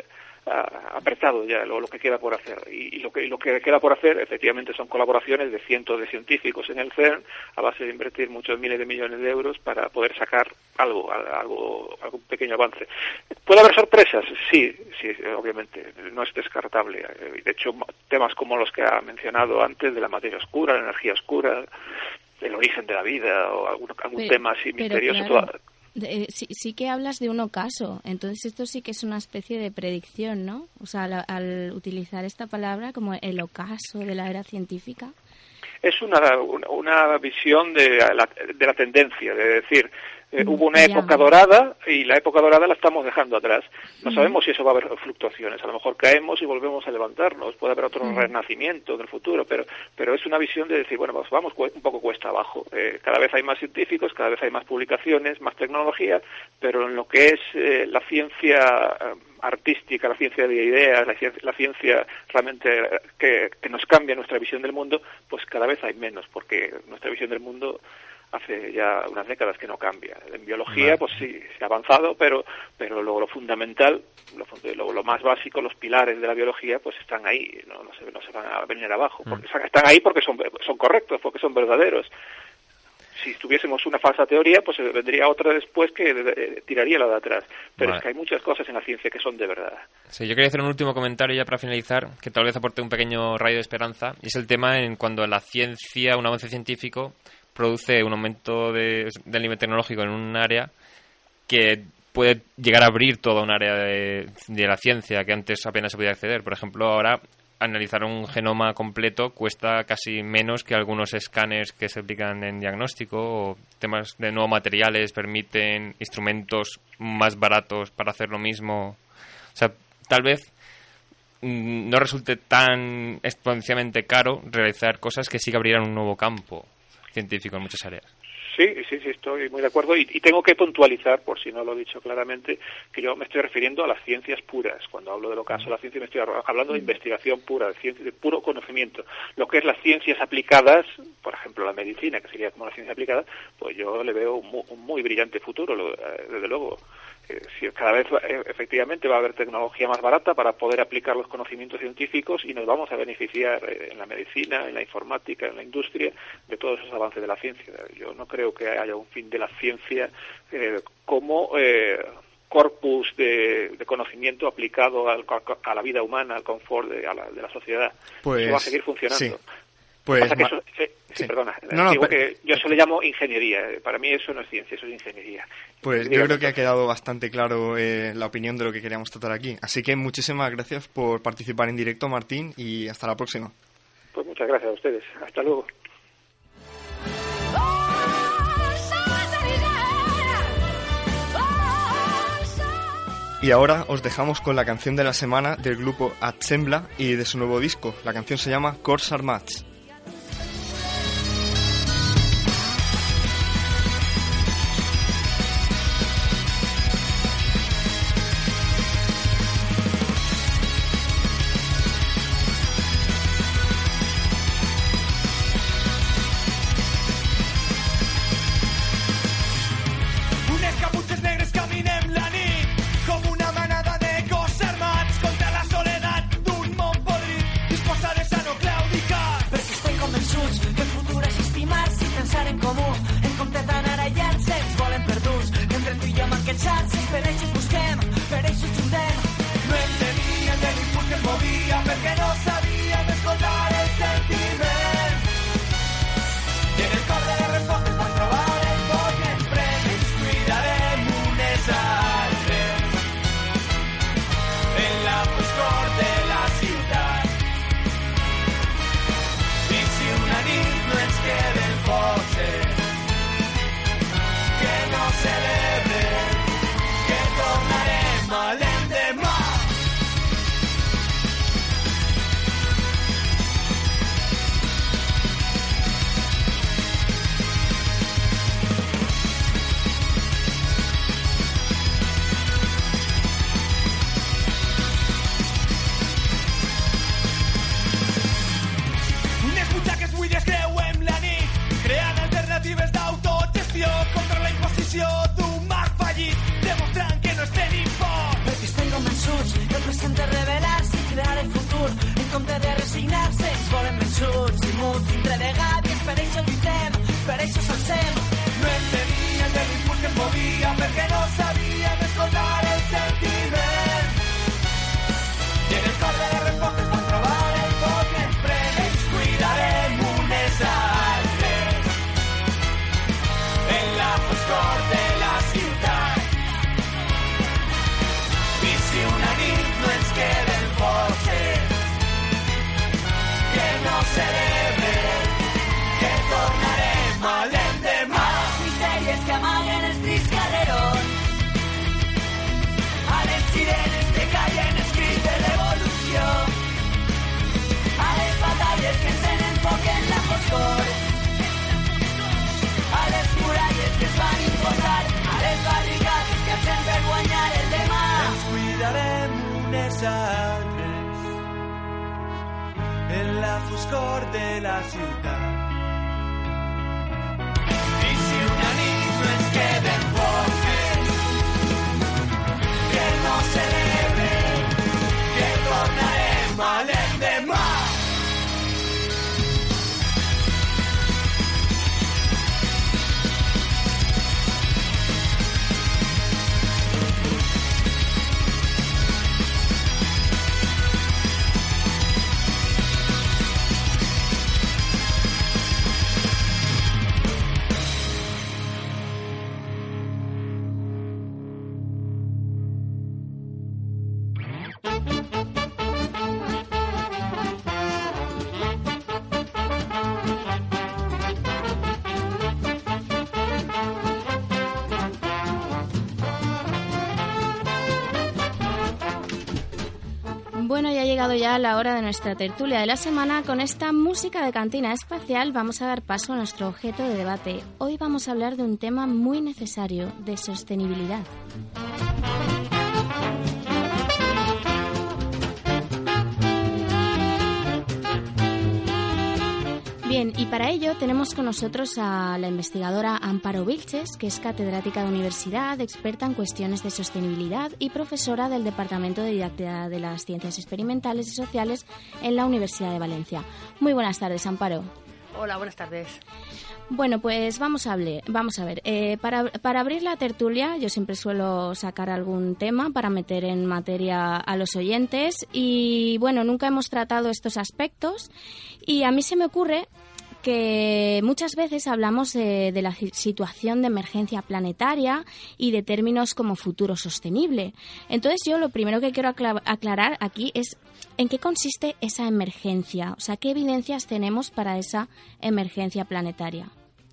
[SPEAKER 5] apretado ya lo, lo que queda por hacer, y, y lo que y lo que queda por hacer efectivamente son colaboraciones de cientos de científicos en el CERN a base de invertir muchos miles de millones de euros para poder sacar algo algo algún pequeño avance. ¿Puede haber sorpresas? Sí, sí, obviamente, no es descartable. De hecho, temas como los que ha mencionado antes de la materia oscura, la energía oscura, el origen de la vida o algún, algún pero, tema así misterioso,
[SPEAKER 1] claro. toda, De, sí, sí que hablas de un ocaso, entonces esto sí que es una especie de predicción, ¿no? O sea, al, al utilizar esta palabra como el ocaso de la era científica.
[SPEAKER 5] Es una, una, una visión de la, de la tendencia, de decir, eh, hubo una época dorada y la época dorada la estamos dejando atrás. No uh-huh. sabemos si eso va a haber fluctuaciones. A lo mejor caemos y volvemos a levantarnos. Puede haber otro uh-huh. renacimiento del futuro, pero pero es una visión de decir, bueno, pues vamos un poco cuesta abajo. Eh, cada vez hay más científicos, cada vez hay más publicaciones, más tecnología, pero en lo que es eh, la ciencia eh, artística, la ciencia de ideas, la ciencia, la ciencia realmente que, que nos cambia nuestra visión del mundo, pues cada vez hay menos, porque nuestra visión del mundo hace ya unas décadas que no cambia. En biología, pues sí, se ha avanzado, pero pero lo, lo fundamental, lo, lo, lo más básico, los pilares de la biología, pues están ahí, no, no, se, no se van a venir abajo. Porque mm. están ahí porque son, son correctos, porque son verdaderos. Si tuviésemos una falsa teoría, pues vendría otra después que eh, tiraría la de atrás. Pero vale. es que hay muchas cosas en la ciencia que son de verdad.
[SPEAKER 3] Sí, yo quería hacer un último comentario ya para finalizar, que tal vez aporte un pequeño rayo de esperanza, y es el tema en cuando la ciencia, un avance científico, produce un aumento de, del nivel tecnológico en un área que puede llegar a abrir toda un área de, de la ciencia que antes apenas se podía acceder. Por ejemplo, ahora analizar un genoma completo cuesta casi menos que algunos escáneres que se aplican en diagnóstico, o temas de nuevos materiales permiten instrumentos más baratos para hacer lo mismo. O sea, tal vez no resulte tan exponencialmente caro realizar cosas que sí que abrieran un nuevo campo científico en muchas áreas.
[SPEAKER 5] Sí, sí, sí, estoy muy de acuerdo y, y tengo que puntualizar, por si no lo he dicho claramente, que yo me estoy refiriendo a las ciencias puras. Cuando hablo de lo que hace la ciencia, me estoy hablando de investigación pura, de, ciencia, de puro conocimiento. Lo que es las ciencias aplicadas, por ejemplo la medicina, que sería como la ciencia aplicada, pues yo le veo un muy, un muy brillante futuro, lo, desde luego. Eh, si cada vez eh, efectivamente va a haber tecnología más barata para poder aplicar los conocimientos científicos y nos vamos a beneficiar eh, en la medicina, en la informática, en la industria, de todos esos avances de la ciencia. Yo no creo que haya un fin de la ciencia eh, como eh, corpus de, de conocimiento aplicado al, a la vida humana, al confort de, a la, de la sociedad.
[SPEAKER 2] Pues,
[SPEAKER 5] eso va a seguir funcionando.
[SPEAKER 2] Sí. Pues,
[SPEAKER 5] Pasa que eso, sí, sí,
[SPEAKER 2] sí.
[SPEAKER 5] perdona.
[SPEAKER 2] No, no,
[SPEAKER 5] Digo
[SPEAKER 2] pero...
[SPEAKER 5] que yo eso le llamo ingeniería. Para mí eso no es ciencia, eso es ingeniería.
[SPEAKER 2] Pues yo creo que ha quedado bastante claro eh, la opinión de lo que queríamos tratar aquí. Así que muchísimas gracias por participar en directo, Martín, y hasta la próxima.
[SPEAKER 5] Pues muchas gracias a ustedes. Hasta luego.
[SPEAKER 2] Y ahora os dejamos con la canción de la semana del grupo Atsembla y de su nuevo disco. La canción se llama Cors Armats.
[SPEAKER 6] En la foscor de la ciutat. I si una nit no ens queden forces, que no celebrem, que tornarem a l'endemà.
[SPEAKER 1] Bueno, ya ha llegado ya la hora de nuestra tertulia de la semana. Con esta música de cantina espacial vamos a dar paso a nuestro objeto de debate. Hoy vamos a hablar de un tema muy necesario, de sostenibilidad. Bien, y para ello tenemos con nosotros a la investigadora Amparo Vilches, que es catedrática de universidad, experta en cuestiones de sostenibilidad y profesora del Departamento de Didáctica de las Ciencias Experimentales y Sociales en la Universidad de Valencia. Muy buenas tardes, Amparo.
[SPEAKER 7] Hola, buenas tardes.
[SPEAKER 1] Bueno, pues vamos a, hable, vamos a ver. Eh, para, para abrir la tertulia, yo siempre suelo sacar algún tema para meter en materia a los oyentes y, bueno, nunca hemos tratado estos aspectos y a mí se me ocurre que muchas veces hablamos de, de la situación de emergencia planetaria y de términos como futuro sostenible. Entonces yo lo primero que quiero aclarar aquí es en qué consiste esa emergencia, o sea, qué evidencias tenemos para esa emergencia planetaria.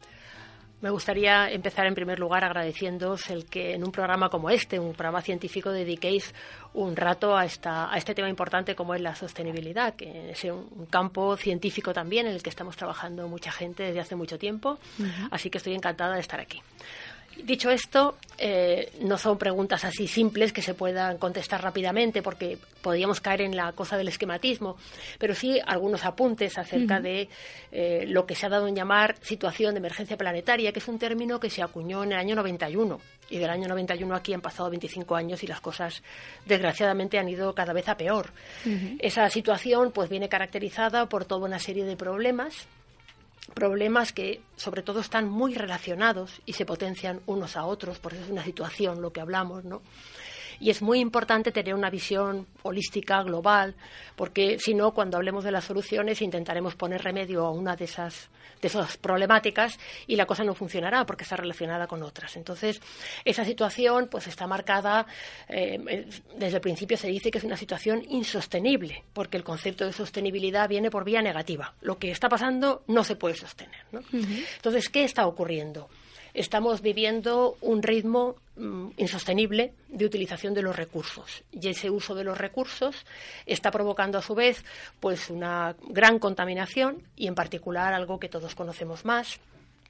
[SPEAKER 7] Me gustaría empezar en primer lugar agradeciéndoos el que en un programa como este, un programa científico, dediquéis un rato a, esta, a este tema importante como es la sostenibilidad, que es un campo científico también en el que estamos trabajando mucha gente desde hace mucho tiempo, uh-huh. Así que estoy encantada de estar aquí. Dicho esto, eh, no son preguntas así simples que se puedan contestar rápidamente porque podríamos caer en la cosa del esquematismo, pero sí algunos apuntes acerca uh-huh. de eh, lo que se ha dado en llamar situación de emergencia planetaria, que es un término que se acuñó en el año noventa y uno. Y del año noventa y uno aquí han pasado veinticinco años y las cosas, desgraciadamente, han ido cada vez a peor. Uh-huh. Esa situación pues viene caracterizada por toda una serie de problemas, problemas que sobre todo están muy relacionados y se potencian unos a otros, por eso es una situación lo que hablamos, ¿no? Y es muy importante tener una visión holística, global, porque si no, cuando hablemos de las soluciones intentaremos poner remedio a una de esas, de esas problemáticas y la cosa no funcionará porque está relacionada con otras. Entonces, esa situación pues está marcada, eh, desde el principio se dice que es una situación insostenible, porque el concepto de sostenibilidad viene por vía negativa. Lo que está pasando no se puede sostener, ¿no? Uh-huh. Entonces, ¿qué está ocurriendo? Estamos viviendo un ritmo mm, insostenible de utilización de los recursos y ese uso de los recursos está provocando a su vez pues una gran contaminación y en particular algo que todos conocemos más,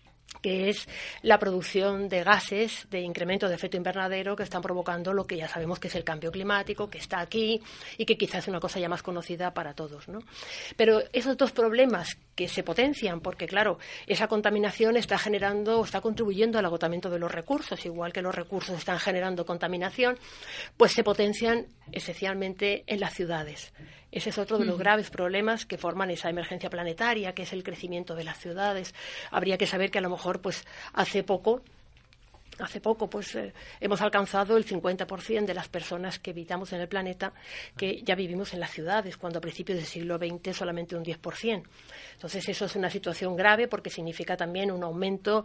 [SPEAKER 7] que es la producción de gases de incremento de efecto invernadero que están provocando lo que ya sabemos que es el cambio climático, que está aquí y que quizás es una cosa ya más conocida para todos, ¿no? Pero esos dos problemas que se potencian, porque claro, esa contaminación está generando o está contribuyendo al agotamiento de los recursos, igual que los recursos están generando contaminación, pues se potencian esencialmente en las ciudades. Ese es otro de los graves problemas que forman esa emergencia planetaria, que es el crecimiento de las ciudades. Habría que saber que a lo mejor pues hace poco Hace poco pues eh, hemos alcanzado el cincuenta por ciento de las personas que habitamos en el planeta que ya vivimos en las ciudades, cuando a principios del siglo veinte solamente un diez por ciento. Entonces eso es una situación grave porque significa también un aumento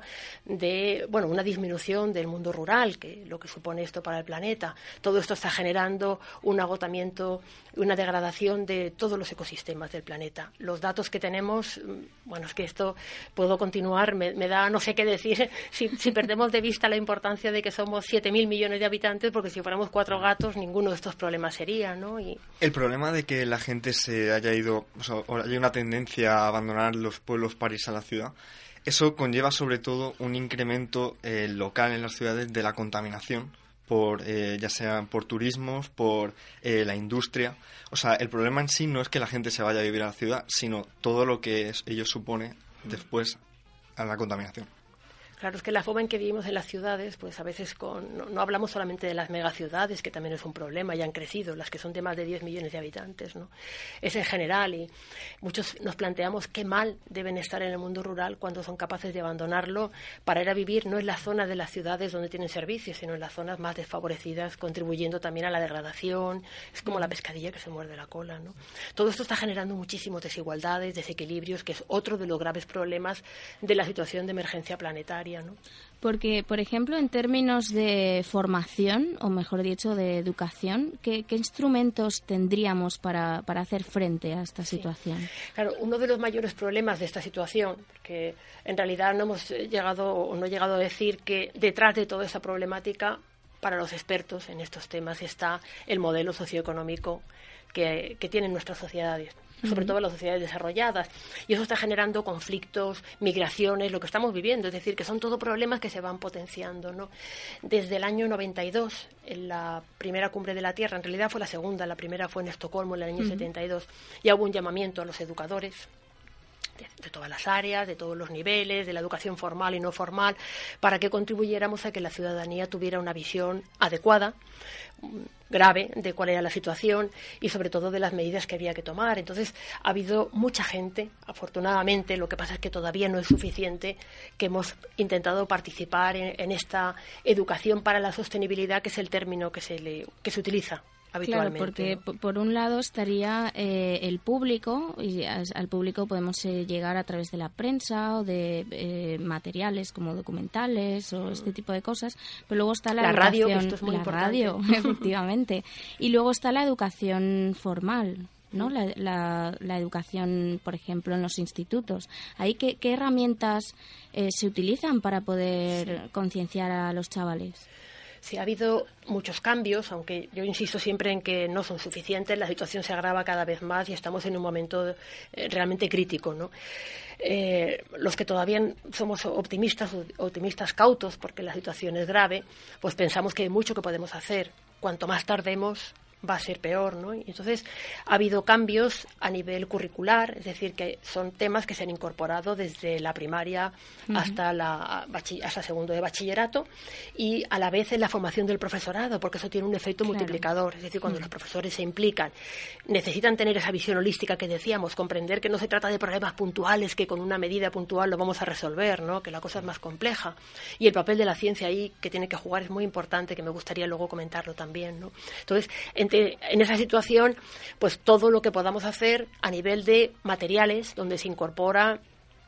[SPEAKER 7] de, bueno, una disminución del mundo rural, que lo que supone esto para el planeta. Todo esto está generando un agotamiento, una degradación de todos los ecosistemas del planeta. Los datos que tenemos, bueno, es que esto puedo continuar, me, me da no sé qué decir si, si perdemos de vista la importancia de que somos siete mil millones de habitantes, porque si fuéramos cuatro gatos ninguno de estos problemas sería, ¿no? Y
[SPEAKER 2] el problema de que la gente se haya ido, o sea, haya una tendencia a abandonar los pueblos para irse a la ciudad, eso conlleva sobre todo un incremento eh, local en las ciudades de la contaminación, por eh, ya sea por turismos, por eh, la industria. O sea, el problema en sí no es que la gente se vaya a vivir a la ciudad, sino todo lo que es, ello supone después a la contaminación.
[SPEAKER 7] Claro, es que la forma en que vivimos en las ciudades, pues a veces con, no, no hablamos solamente de las megaciudades, que también es un problema, ya han crecido, las que son de más de diez millones de habitantes, ¿no? Es en general, y muchos nos planteamos qué mal deben estar en el mundo rural cuando son capaces de abandonarlo para ir a vivir no en la zona de las ciudades donde tienen servicios, sino en las zonas más desfavorecidas, contribuyendo también a la degradación. Es como la pescadilla que se muerde la cola, ¿no? Todo esto está generando muchísimas desigualdades, desequilibrios, que es otro de los graves problemas de la situación de emergencia planetaria, ¿no?
[SPEAKER 1] Porque, por ejemplo, en términos de formación, o mejor dicho, de educación, ¿qué, qué instrumentos tendríamos para, para hacer frente a esta situación?
[SPEAKER 7] Sí. Claro, uno de los mayores problemas de esta situación, que en realidad no hemos llegado o no he llegado a decir que detrás de toda esa problemática para los expertos en estos temas está el modelo socioeconómico que, que tienen nuestras sociedades, sobre todo las sociedades desarrolladas. Y eso está generando conflictos, migraciones, lo que estamos viviendo. Es decir, que son todos problemas que se van potenciando, ¿no? Desde el año noventa y dos, en la primera cumbre de la Tierra, en realidad fue la segunda, la primera fue en Estocolmo en el año uh-huh. setenta y dos, ya hubo un llamamiento a los educadores de, de todas las áreas, de todos los niveles, de la educación formal y no formal, para que contribuyéramos a que la ciudadanía tuviera una visión adecuada, grave, de cuál era la situación y sobre todo de las medidas que había que tomar. Entonces ha habido mucha gente, afortunadamente, lo que pasa es que todavía no es suficiente, que hemos intentado participar en, en esta educación para la sostenibilidad, que es el término que se le que se utiliza habitualmente.
[SPEAKER 1] Claro, porque ¿no? por un lado estaría eh, el público, y al público podemos eh, llegar a través de la prensa o de eh, materiales como documentales o este tipo de cosas, pero luego está la,
[SPEAKER 7] la
[SPEAKER 1] educación,
[SPEAKER 7] radio, que esto es muy
[SPEAKER 1] la
[SPEAKER 7] importante.
[SPEAKER 1] radio, efectivamente, y luego está la educación formal, ¿no? La, la, la educación, por ejemplo, en los institutos. ¿Ahí qué, qué herramientas eh, se utilizan para poder sí. concienciar a los chavales?
[SPEAKER 7] Sí, ha habido muchos cambios, aunque yo insisto siempre en que no son suficientes. La situación se agrava cada vez más y estamos en un momento eh, realmente crítico, ¿no? Eh, los que todavía somos optimistas, optimistas cautos, porque la situación es grave, pues pensamos que hay mucho que podemos hacer. Cuanto más tardemos, va a ser peor, ¿no? Y entonces ha habido cambios a nivel curricular, es decir, que son temas que se han incorporado desde la primaria uh-huh. hasta la hasta segundo de bachillerato, y a la vez en la formación del profesorado, porque eso tiene un efecto claro. multiplicador. Es decir, cuando uh-huh. los profesores se implican, necesitan tener esa visión holística que decíamos, comprender que no se trata de problemas puntuales, que con una medida puntual lo vamos a resolver, ¿no? Que la cosa es más compleja. Y el papel de la ciencia ahí que tiene que jugar es muy importante, que me gustaría luego comentarlo también, ¿no? Entonces, entre en esa situación, pues todo lo que podamos hacer a nivel de materiales, donde se incorpora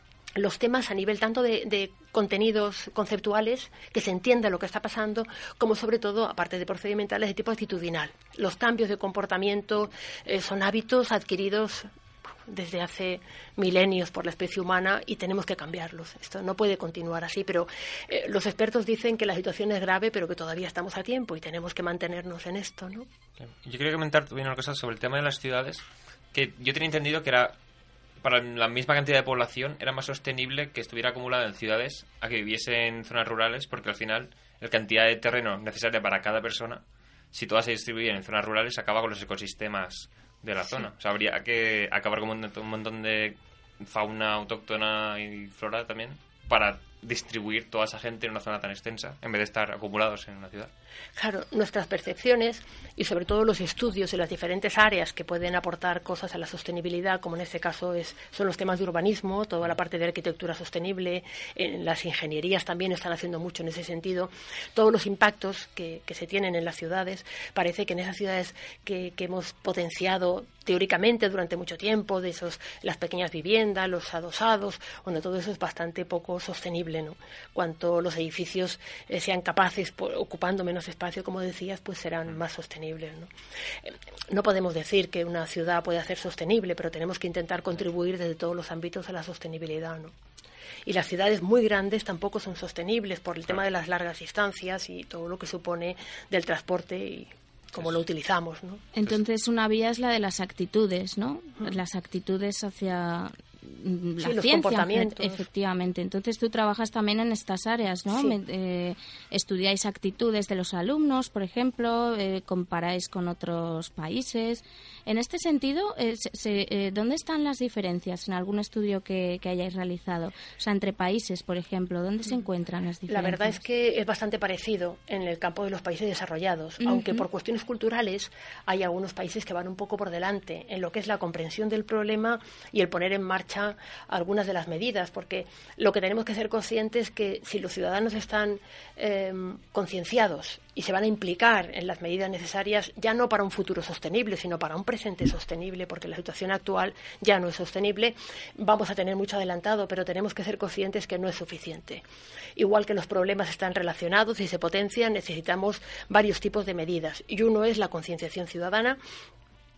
[SPEAKER 7] los temas a nivel tanto de, de contenidos conceptuales, que se entienda lo que está pasando, como sobre todo, aparte de procedimentales, de tipo actitudinal. Los cambios de comportamiento eh, son hábitos adquiridos desde hace milenios por la especie humana y tenemos que cambiarlos. Esto no puede continuar así, pero eh, los expertos dicen que la situación es grave, pero que todavía estamos a tiempo y tenemos que mantenernos en esto, ¿no?
[SPEAKER 3] Yo quería comentar también una cosa sobre el tema de las ciudades, que yo tenía entendido que era para la misma cantidad de población era más sostenible que estuviera acumulada en ciudades a que viviese en zonas rurales, porque al final la cantidad de terreno necesaria para cada persona, si todas se distribuyen en zonas rurales, acaba con los ecosistemas de la zona. Sí. O sea, habría que acabar con un montón de fauna autóctona y flora también para distribuir toda esa gente en una zona tan extensa en vez de estar acumulados en una ciudad.
[SPEAKER 7] Claro, nuestras percepciones y sobre todo los estudios en las diferentes áreas que pueden aportar cosas a la sostenibilidad, como en este caso es, son los temas de urbanismo, toda la parte de arquitectura sostenible, en las ingenierías también están haciendo mucho en ese sentido, todos los impactos que, que se tienen en las ciudades. Parece que en esas ciudades que, que hemos potenciado teóricamente durante mucho tiempo, de esos las pequeñas viviendas, los adosados, bueno, todo eso es bastante poco sostenible, ¿no? Cuanto los edificios eh, sean capaces, por, ocupando menos espacio, como decías, pues serán más sostenibles, ¿no? Eh, no podemos decir que una ciudad pueda ser sostenible, pero tenemos que intentar contribuir desde todos los ámbitos a la sostenibilidad, ¿no? Y las ciudades muy grandes tampoco son sostenibles por el tema de las largas distancias y todo lo que supone del transporte y como lo utilizamos, ¿no?
[SPEAKER 1] Entonces una vía es la de las actitudes, ¿no? Uh-huh. Las actitudes hacia la
[SPEAKER 7] sí, los
[SPEAKER 1] ciencia,
[SPEAKER 7] comportamientos.
[SPEAKER 1] Efectivamente. Entonces tú trabajas también en estas áreas, ¿no?
[SPEAKER 7] Sí.
[SPEAKER 1] Me, eh, estudiáis actitudes de los alumnos, por ejemplo, eh, comparáis con otros países. En este sentido, eh, se, se, eh, ¿dónde están las diferencias en algún estudio que, que hayáis realizado? O sea, entre países, por ejemplo, ¿dónde se encuentran las diferencias?
[SPEAKER 7] La verdad es que es bastante parecido en el campo de los países desarrollados, uh-huh. aunque por cuestiones culturales hay algunos países que van un poco por delante en lo que es la comprensión del problema y el poner en marcha algunas de las medidas, porque lo que tenemos que ser conscientes es que si los ciudadanos están eh, concienciados y se van a implicar en las medidas necesarias, ya no para un futuro sostenible, sino para un presente sostenible, porque la situación actual ya no es sostenible, vamos a tener mucho adelantado, pero tenemos que ser conscientes que no es suficiente. Igual que los problemas están relacionados y se potencian, necesitamos varios tipos de medidas. Y uno es la concienciación ciudadana,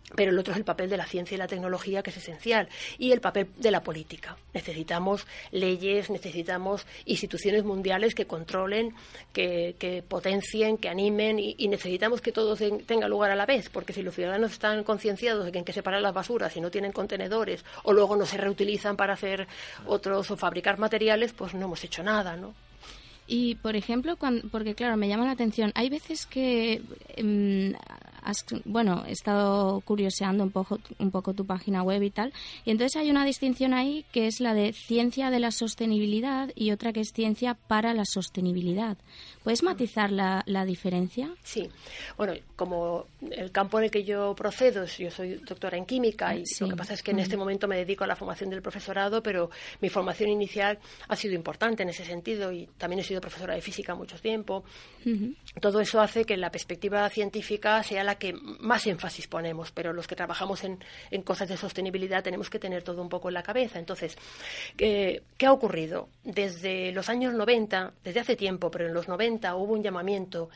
[SPEAKER 7] Pero el otro es el papel de la ciencia y la tecnología, que es esencial, y el papel de la política. Necesitamos leyes, necesitamos instituciones mundiales que controlen, que, que potencien, que animen, y, y necesitamos que todo tenga lugar a la vez, porque si los ciudadanos están concienciados de que hay que separar las basuras y no tienen contenedores, o luego no se reutilizan para hacer otros o fabricar materiales, pues no hemos hecho nada, ¿no?
[SPEAKER 1] Y, por ejemplo, cuando, porque claro, me llama la atención, hay veces que, eh, has, bueno, he estado curioseando un poco, un poco tu página web y tal, y entonces hay una distinción ahí que es la de ciencia de la sostenibilidad y otra que es ciencia para la sostenibilidad. ¿Puedes matizar la, la diferencia?
[SPEAKER 7] Sí. Bueno, como el campo en el que yo procedo, yo soy doctora en química y sí. Lo que pasa es que en este momento me dedico a la formación del profesorado, pero mi formación inicial ha sido importante en ese sentido y también he sido profesora de física mucho tiempo. Uh-huh. Todo eso hace que la perspectiva científica sea la que más énfasis ponemos, pero los que trabajamos en, en cosas de sostenibilidad tenemos que tener todo un poco en la cabeza. Entonces, ¿qué, qué ha ocurrido? Desde los años noventa, desde hace tiempo, pero en los noventa hubo un llamamiento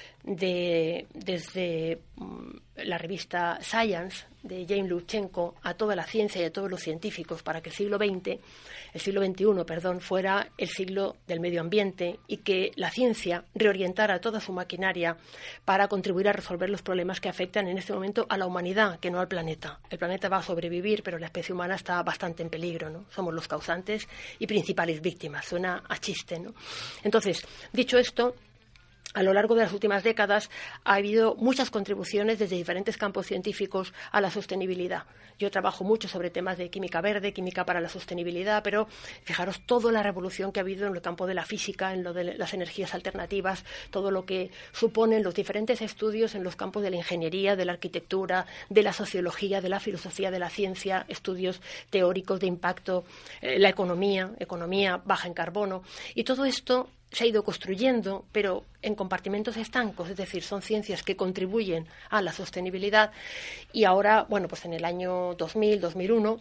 [SPEAKER 7] de, desde um, la revista Science de James Lubchenco a toda la ciencia y a todos los científicos para que el siglo veinte, el siglo veintiuno, perdón, fuera el siglo del medio ambiente y que la ciencia reorientara toda su maquinaria para contribuir a resolver los problemas que afectan en este momento a la humanidad, que no al planeta. El planeta va a sobrevivir, pero la especie humana está bastante en peligro, ¿no? Somos los causantes y principales víctimas. Suena a chiste, ¿no? Entonces, dicho esto, a lo largo de las últimas décadas ha habido muchas contribuciones desde diferentes campos científicos a la sostenibilidad. Yo trabajo mucho sobre temas de química verde, química para la sostenibilidad, pero fijaros toda la revolución que ha habido en el campo de la física, en lo de las energías alternativas, todo lo que suponen los diferentes estudios en los campos de la ingeniería, de la arquitectura, de la sociología, de la filosofía, de la ciencia, estudios teóricos de impacto, eh, la economía, economía baja en carbono, y todo esto se ha ido construyendo, pero en compartimentos estancos, es decir, son ciencias que contribuyen a la sostenibilidad. Y ahora, bueno, pues en el año dos mil, dos mil uno,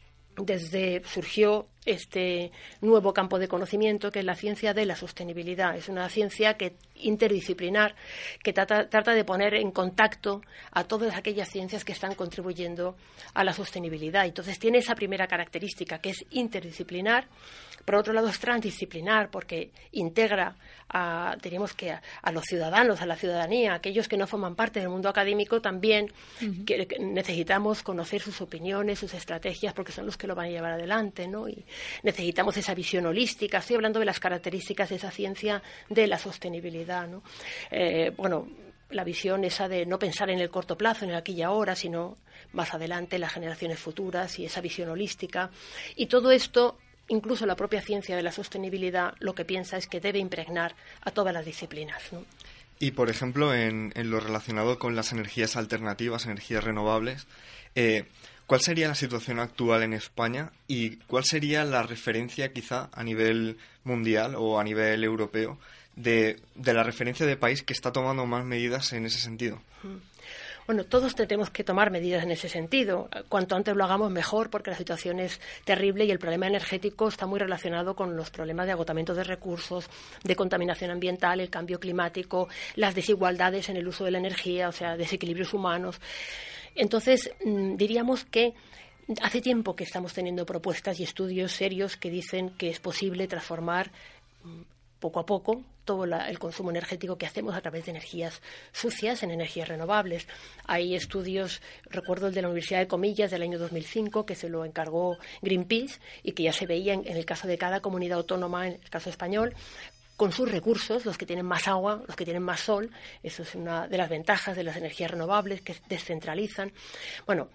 [SPEAKER 7] desde surgió este nuevo campo de conocimiento que es la ciencia de la sostenibilidad. Es una ciencia que interdisciplinar que trata, trata de poner en contacto a todas aquellas ciencias que están contribuyendo a la sostenibilidad. Entonces tiene esa primera característica que es interdisciplinar. Por otro lado es transdisciplinar porque integra a, diríamos que a, a los ciudadanos, a la ciudadanía, aquellos que no forman parte del mundo académico también, uh-huh. que, que necesitamos conocer sus opiniones, sus estrategias, porque son los que lo van a llevar adelante, ¿no? Y necesitamos esa visión holística. Estoy hablando de las características de esa ciencia de la sostenibilidad, ¿no? Eh, bueno, la visión esa de no pensar en el corto plazo, en el aquí y ahora, sino más adelante, las generaciones futuras y esa visión holística. Y todo esto, incluso la propia ciencia de la sostenibilidad, lo que piensa es que debe impregnar a todas las disciplinas, ¿no?
[SPEAKER 2] Y, por ejemplo, en, en lo relacionado con las energías alternativas, energías renovables, eh, ¿cuál sería la situación actual en España y cuál sería la referencia quizá a nivel mundial o a nivel europeo de, de la referencia de país que está tomando más medidas en ese sentido?
[SPEAKER 7] Bueno, todos tenemos que tomar medidas en ese sentido. Cuanto antes lo hagamos, mejor, porque la situación es terrible y el problema energético está muy relacionado con los problemas de agotamiento de recursos, de contaminación ambiental, el cambio climático, las desigualdades en el uso de la energía, o sea, desequilibrios humanos. Entonces, diríamos que hace tiempo que estamos teniendo propuestas y estudios serios que dicen que es posible transformar poco a poco todo la, el consumo energético que hacemos a través de energías sucias en energías renovables. Hay estudios, recuerdo el de la Universidad de Comillas del año dos mil cinco, que se lo encargó Greenpeace y que ya se veía en, en el caso de cada comunidad autónoma, en el caso español, con sus recursos, los que tienen más agua, los que tienen más sol. Eso es una de las ventajas de las energías renovables, que descentralizan. Bueno,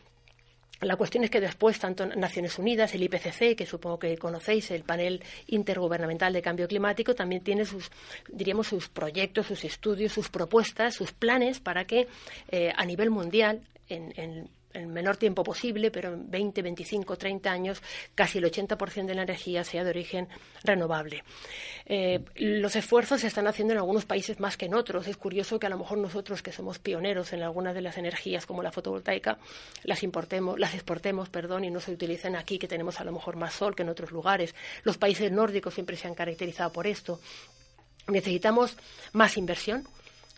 [SPEAKER 7] la cuestión es que después, tanto Naciones Unidas, el I P C C, que supongo que conocéis, el Panel Intergubernamental de Cambio Climático, también tiene sus, diríamos, sus proyectos, sus estudios, sus propuestas, sus planes para que eh, a nivel mundial, en, en el menor tiempo posible, pero en veinte, veinticinco, treinta años, casi el ochenta por ciento de la energía sea de origen renovable. Eh, los esfuerzos se están haciendo en algunos países más que en otros. Es curioso que a lo mejor nosotros, que somos pioneros en algunas de las energías, como la fotovoltaica, las importemos, las exportemos, perdón, y no se utilicen aquí, que tenemos a lo mejor más sol que en otros lugares. Los países nórdicos siempre se han caracterizado por esto. Necesitamos más inversión,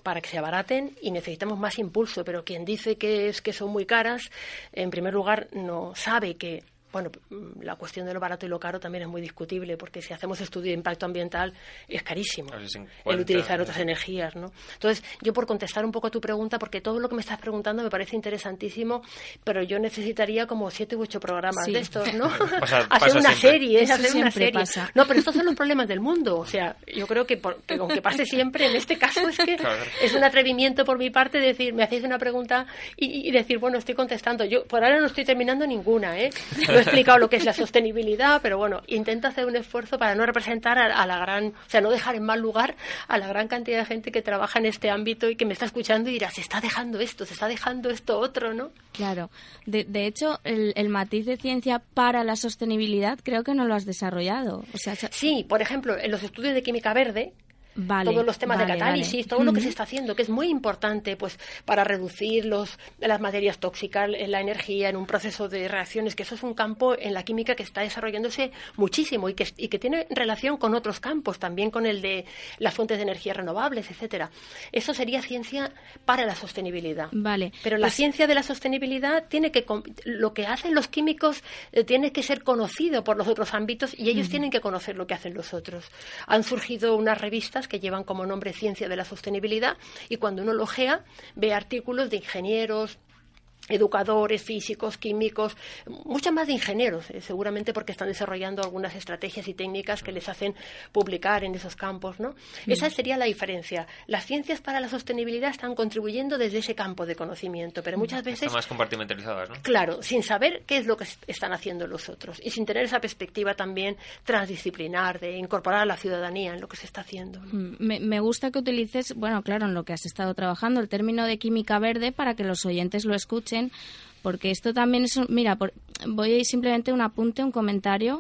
[SPEAKER 7] para que se abaraten y necesitamos más impulso, pero quien dice que es que son muy caras, en primer lugar no sabe que bueno, la cuestión de lo barato y lo caro también es muy discutible, porque si hacemos estudio de impacto ambiental es carísimo el utilizar otras energías, ¿no? Entonces, yo por contestar un poco a tu pregunta, porque todo lo que me estás preguntando me parece interesantísimo, pero yo necesitaría como siete u ocho programas sí. de estos, ¿no? Pasa, hacer pasa una siempre. serie, es hacer una serie. Pasa. No, pero estos son los problemas del mundo, o sea, yo creo que, por, que aunque pase siempre, en este caso es que claro. es un atrevimiento por mi parte decir, me hacéis una pregunta y, y decir, bueno, estoy contestando. Yo por ahora no estoy terminando ninguna, ¿eh? He explicado lo que es la sostenibilidad, pero bueno, intento hacer un esfuerzo para no representar a, a la gran, o sea, no dejar en mal lugar a la gran cantidad de gente que trabaja en este ámbito y que me está escuchando y dirá, se está dejando esto, se está dejando esto otro, ¿no?
[SPEAKER 1] Claro. De, de hecho, el, el matiz de ciencia para la sostenibilidad creo que no lo has desarrollado. O sea,
[SPEAKER 7] sí, por ejemplo, en los estudios de química verde, Vale, todos los temas vale, de catálisis, vale. todo uh-huh. lo que se está haciendo, que es muy importante pues para reducir los, las materias tóxicas, la energía en un proceso de reacciones, que eso es un campo en la química que está desarrollándose muchísimo y que, y que tiene relación con otros campos, también con el de las fuentes de energía renovables, etcétera. Eso sería ciencia para la sostenibilidad.
[SPEAKER 1] Vale.
[SPEAKER 7] Pero la pues, ciencia de la sostenibilidad tiene que, lo que hacen los químicos eh, tiene que ser conocido por los otros ámbitos y ellos uh-huh. tienen que conocer lo que hacen los otros. Han surgido unas revistas que llevan como nombre Ciencia de la Sostenibilidad y cuando uno lo ojea ve artículos de ingenieros, educadores, físicos, químicos, muchas más de ingenieros, eh, seguramente porque están desarrollando algunas estrategias y técnicas que les hacen publicar en esos campos, ¿no? Mm. Esa sería la diferencia. Las ciencias para la sostenibilidad están contribuyendo desde ese campo de conocimiento, pero muchas veces...
[SPEAKER 3] Están más compartimentalizadas, ¿no?
[SPEAKER 7] Claro, sin saber qué es lo que están haciendo los otros y sin tener esa perspectiva también transdisciplinar de incorporar a la ciudadanía en lo que se está haciendo, ¿no?
[SPEAKER 1] Me, me gusta que utilices, bueno, claro, en lo que has estado trabajando, el término de química verde para que los oyentes lo escuchen, porque esto también es... Mira, por, voy a ir simplemente un apunte, un comentario.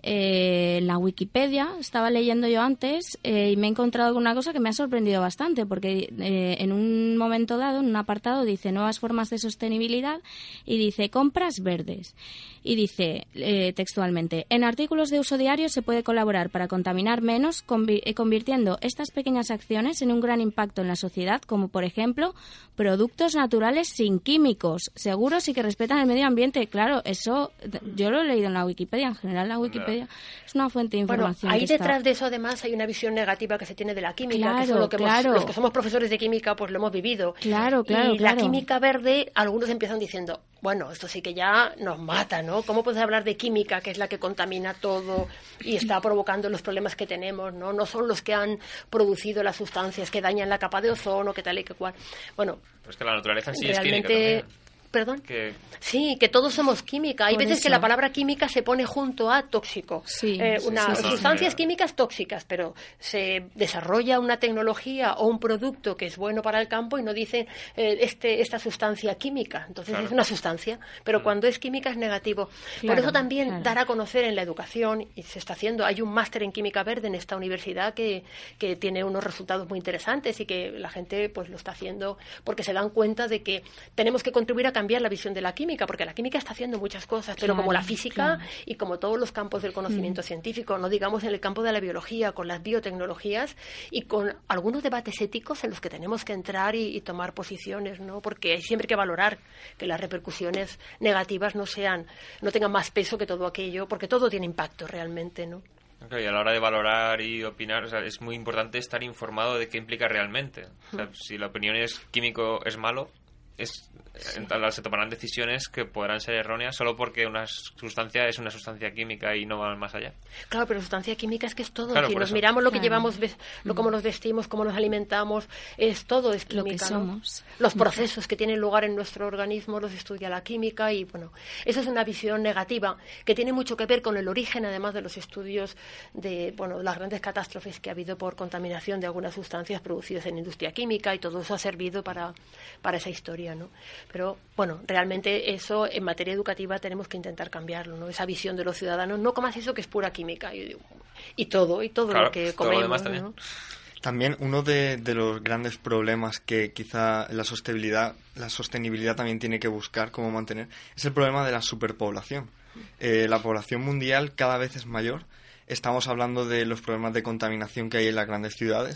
[SPEAKER 1] Eh, en la Wikipedia, estaba leyendo yo antes eh, y me he encontrado alguna cosa que me ha sorprendido bastante, porque eh, en un momento dado, en un apartado, dice nuevas formas de sostenibilidad y dice compras verdes. Y dice eh, textualmente, en artículos de uso diario se puede colaborar para contaminar menos, convi- eh, convirtiendo estas pequeñas acciones en un gran impacto en la sociedad, como por ejemplo, productos naturales sin químicos, seguros y que respetan el medio ambiente. Claro, eso yo lo he leído en la Wikipedia, en general la Wikipedia es una fuente de información.
[SPEAKER 7] Bueno, ahí detrás
[SPEAKER 1] está...
[SPEAKER 7] de eso además hay una visión negativa que se tiene de la química,
[SPEAKER 1] claro,
[SPEAKER 7] que eso es lo que
[SPEAKER 1] claro.
[SPEAKER 7] hemos, los que somos profesores de química pues lo hemos vivido.
[SPEAKER 1] Claro, claro,
[SPEAKER 7] y
[SPEAKER 1] claro.
[SPEAKER 7] la química verde, algunos empiezan diciendo, bueno, esto sí que ya nos mata, ¿no? ¿Cómo puedes hablar de química, que es la que contamina todo y está provocando los problemas que tenemos, ¿no? No son los que han producido las sustancias que dañan la capa de ozono, que tal y que cual. Bueno,
[SPEAKER 3] pues que la naturaleza en sí
[SPEAKER 7] realmente...
[SPEAKER 3] es química también.
[SPEAKER 7] ¿Perdón?
[SPEAKER 3] Que...
[SPEAKER 7] Sí, que todos somos química. Hay
[SPEAKER 1] Por
[SPEAKER 7] veces
[SPEAKER 1] eso.
[SPEAKER 7] que la palabra química se pone junto a tóxico.
[SPEAKER 1] Sí,
[SPEAKER 7] eh,
[SPEAKER 1] sí,
[SPEAKER 7] una,
[SPEAKER 1] sí, sí,
[SPEAKER 7] sustancias
[SPEAKER 3] sí.
[SPEAKER 7] químicas tóxicas, pero se desarrolla una tecnología o un producto que es bueno para el campo y no dicen eh, este, esta sustancia química. Entonces
[SPEAKER 3] claro.
[SPEAKER 7] es una sustancia, pero
[SPEAKER 3] Mm.
[SPEAKER 7] cuando es química es negativo.
[SPEAKER 1] Claro,
[SPEAKER 7] Por eso también
[SPEAKER 1] claro.
[SPEAKER 7] dar a conocer en la educación, y se está haciendo, hay un máster en química verde en esta universidad que, que tiene unos resultados muy interesantes y que la gente pues lo está haciendo porque se dan cuenta de que tenemos que contribuir a cambiar la visión de la química. Química, porque la química está haciendo muchas cosas, pero
[SPEAKER 1] Claro,
[SPEAKER 7] como la física
[SPEAKER 1] claro.
[SPEAKER 7] y como todos los campos del conocimiento mm. científico, no digamos en el campo de la biología, con las biotecnologías y con algunos debates éticos en los que tenemos que entrar y, y tomar posiciones, ¿no? Porque hay siempre que valorar que las repercusiones negativas no sean, no tengan más peso que todo aquello, porque todo tiene impacto realmente, ¿no?
[SPEAKER 3] Okay, y a la hora de valorar y opinar, o sea, es muy importante estar informado de qué implica realmente. O sea, mm. si la opinión es químico es malo, es sí. se tomarán decisiones que podrán ser erróneas solo porque una sustancia es una sustancia química y no van más allá.
[SPEAKER 7] Claro, pero sustancia química es que es todo.
[SPEAKER 3] Claro,
[SPEAKER 7] si nos
[SPEAKER 3] eso.
[SPEAKER 7] miramos lo que
[SPEAKER 1] Claro.
[SPEAKER 7] llevamos, lo cómo nos vestimos, cómo nos alimentamos, es todo es
[SPEAKER 1] Lo
[SPEAKER 7] química,
[SPEAKER 1] que
[SPEAKER 7] ¿no?
[SPEAKER 1] somos.
[SPEAKER 7] Los procesos que tienen lugar en nuestro organismo los estudia la química y bueno, eso es una visión negativa que tiene mucho que ver con el origen, además de los estudios de bueno las grandes catástrofes que ha habido por contaminación de algunas sustancias producidas en industria química y todo eso ha servido para para esa historia, ¿no? Pero bueno, realmente eso en materia educativa tenemos que intentar cambiarlo, ¿no? Esa visión de los ciudadanos, no comas eso que es pura química y, y todo, y todo
[SPEAKER 3] claro,
[SPEAKER 7] lo que
[SPEAKER 3] todo lo demás
[SPEAKER 7] comemos,
[SPEAKER 3] también.
[SPEAKER 7] ¿no?
[SPEAKER 2] También uno de, de los grandes problemas que quizá la sostenibilidad, la sostenibilidad también tiene que buscar cómo mantener es el problema de la superpoblación. Eh, la población mundial cada vez es mayor. Estamos hablando de los problemas de contaminación que hay en las grandes ciudades.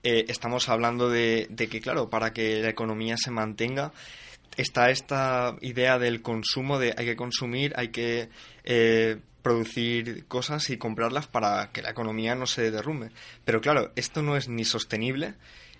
[SPEAKER 2] eh, estamos hablando de, de que, claro, para que la economía se mantenga, está esta idea del consumo, de hay que consumir, hay que eh, producir cosas y comprarlas para que la economía no se derrumbe. Pero claro, esto no es ni sostenible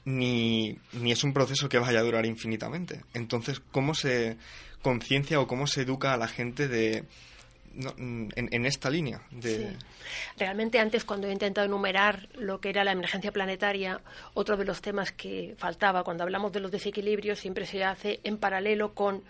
[SPEAKER 2] ni, ni es un proceso que vaya a durar infinitamente. Entonces, ¿cómo se conciencia o cómo se educa a la gente de no, en, en esta línea? De...
[SPEAKER 7] Sí. Realmente antes, cuando he intentado enumerar lo que era la emergencia planetaria, otro de los temas que faltaba cuando hablamos de los desequilibrios siempre se hace en paralelo con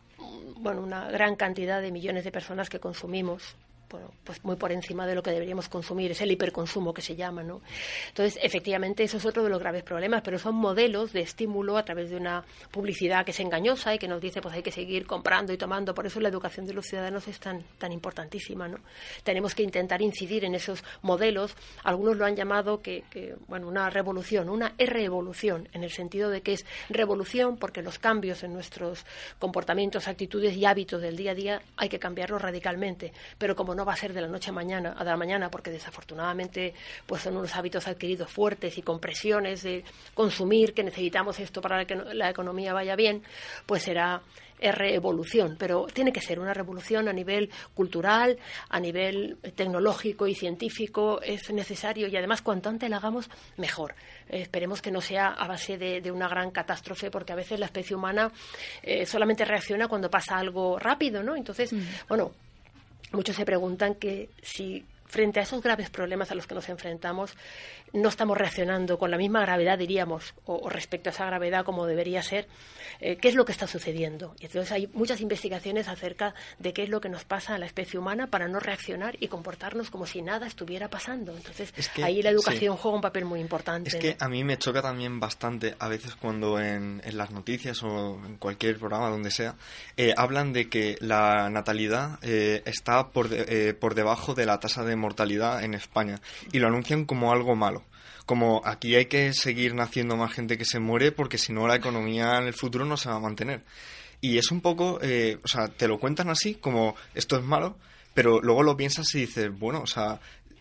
[SPEAKER 7] bueno, una gran cantidad de millones de personas que consumimos. Bueno, pues muy por encima de lo que deberíamos consumir, es el hiperconsumo que se llama, ¿no? Entonces, efectivamente, eso es otro de los graves problemas, pero son modelos de estímulo a través de una publicidad que es engañosa y que nos dice pues hay que seguir comprando y tomando. Por eso la educación de los ciudadanos es tan, tan importantísima, ¿no? Tenemos que intentar incidir en esos modelos. Algunos lo han llamado que, que bueno, una revolución, una revolución, en el sentido de que es revolución porque los cambios en nuestros comportamientos, actitudes y hábitos del día a día hay que cambiarlos radicalmente, pero como no va a ser de la noche a mañana a la mañana, porque desafortunadamente pues son unos hábitos adquiridos fuertes y con presiones de consumir, que necesitamos esto para que la economía vaya bien, pues será revolución, pero tiene que ser una revolución a nivel cultural, a nivel tecnológico y científico, es necesario, y además cuanto antes la hagamos mejor. Eh, esperemos que no sea a base de, de una gran catástrofe, porque a veces la especie humana eh, solamente reacciona cuando pasa algo rápido, ¿no? Entonces, mm. bueno, muchos se preguntan que si frente a esos graves problemas a los que nos enfrentamos no estamos reaccionando con la misma gravedad, diríamos, o, o respecto a esa gravedad como debería ser, eh, ¿qué es lo que está sucediendo? Y entonces hay muchas investigaciones acerca de qué es lo que nos pasa a la especie humana para no reaccionar y comportarnos como si nada estuviera pasando. Entonces es que, ahí la educación sí. juega un papel muy importante.
[SPEAKER 2] Es que ¿no? A mí me choca también bastante a veces cuando en, en las noticias o en cualquier programa donde sea eh, hablan de que la natalidad eh, está por, de, eh, por debajo de la tasa de mortalidad en España y lo anuncian como algo malo. Como aquí hay que seguir naciendo más gente que se muere porque si no la economía en el futuro no se va a mantener. Y es un poco, eh, o sea, te lo cuentan así, como esto es malo, pero luego lo piensas y dices, bueno, o sea,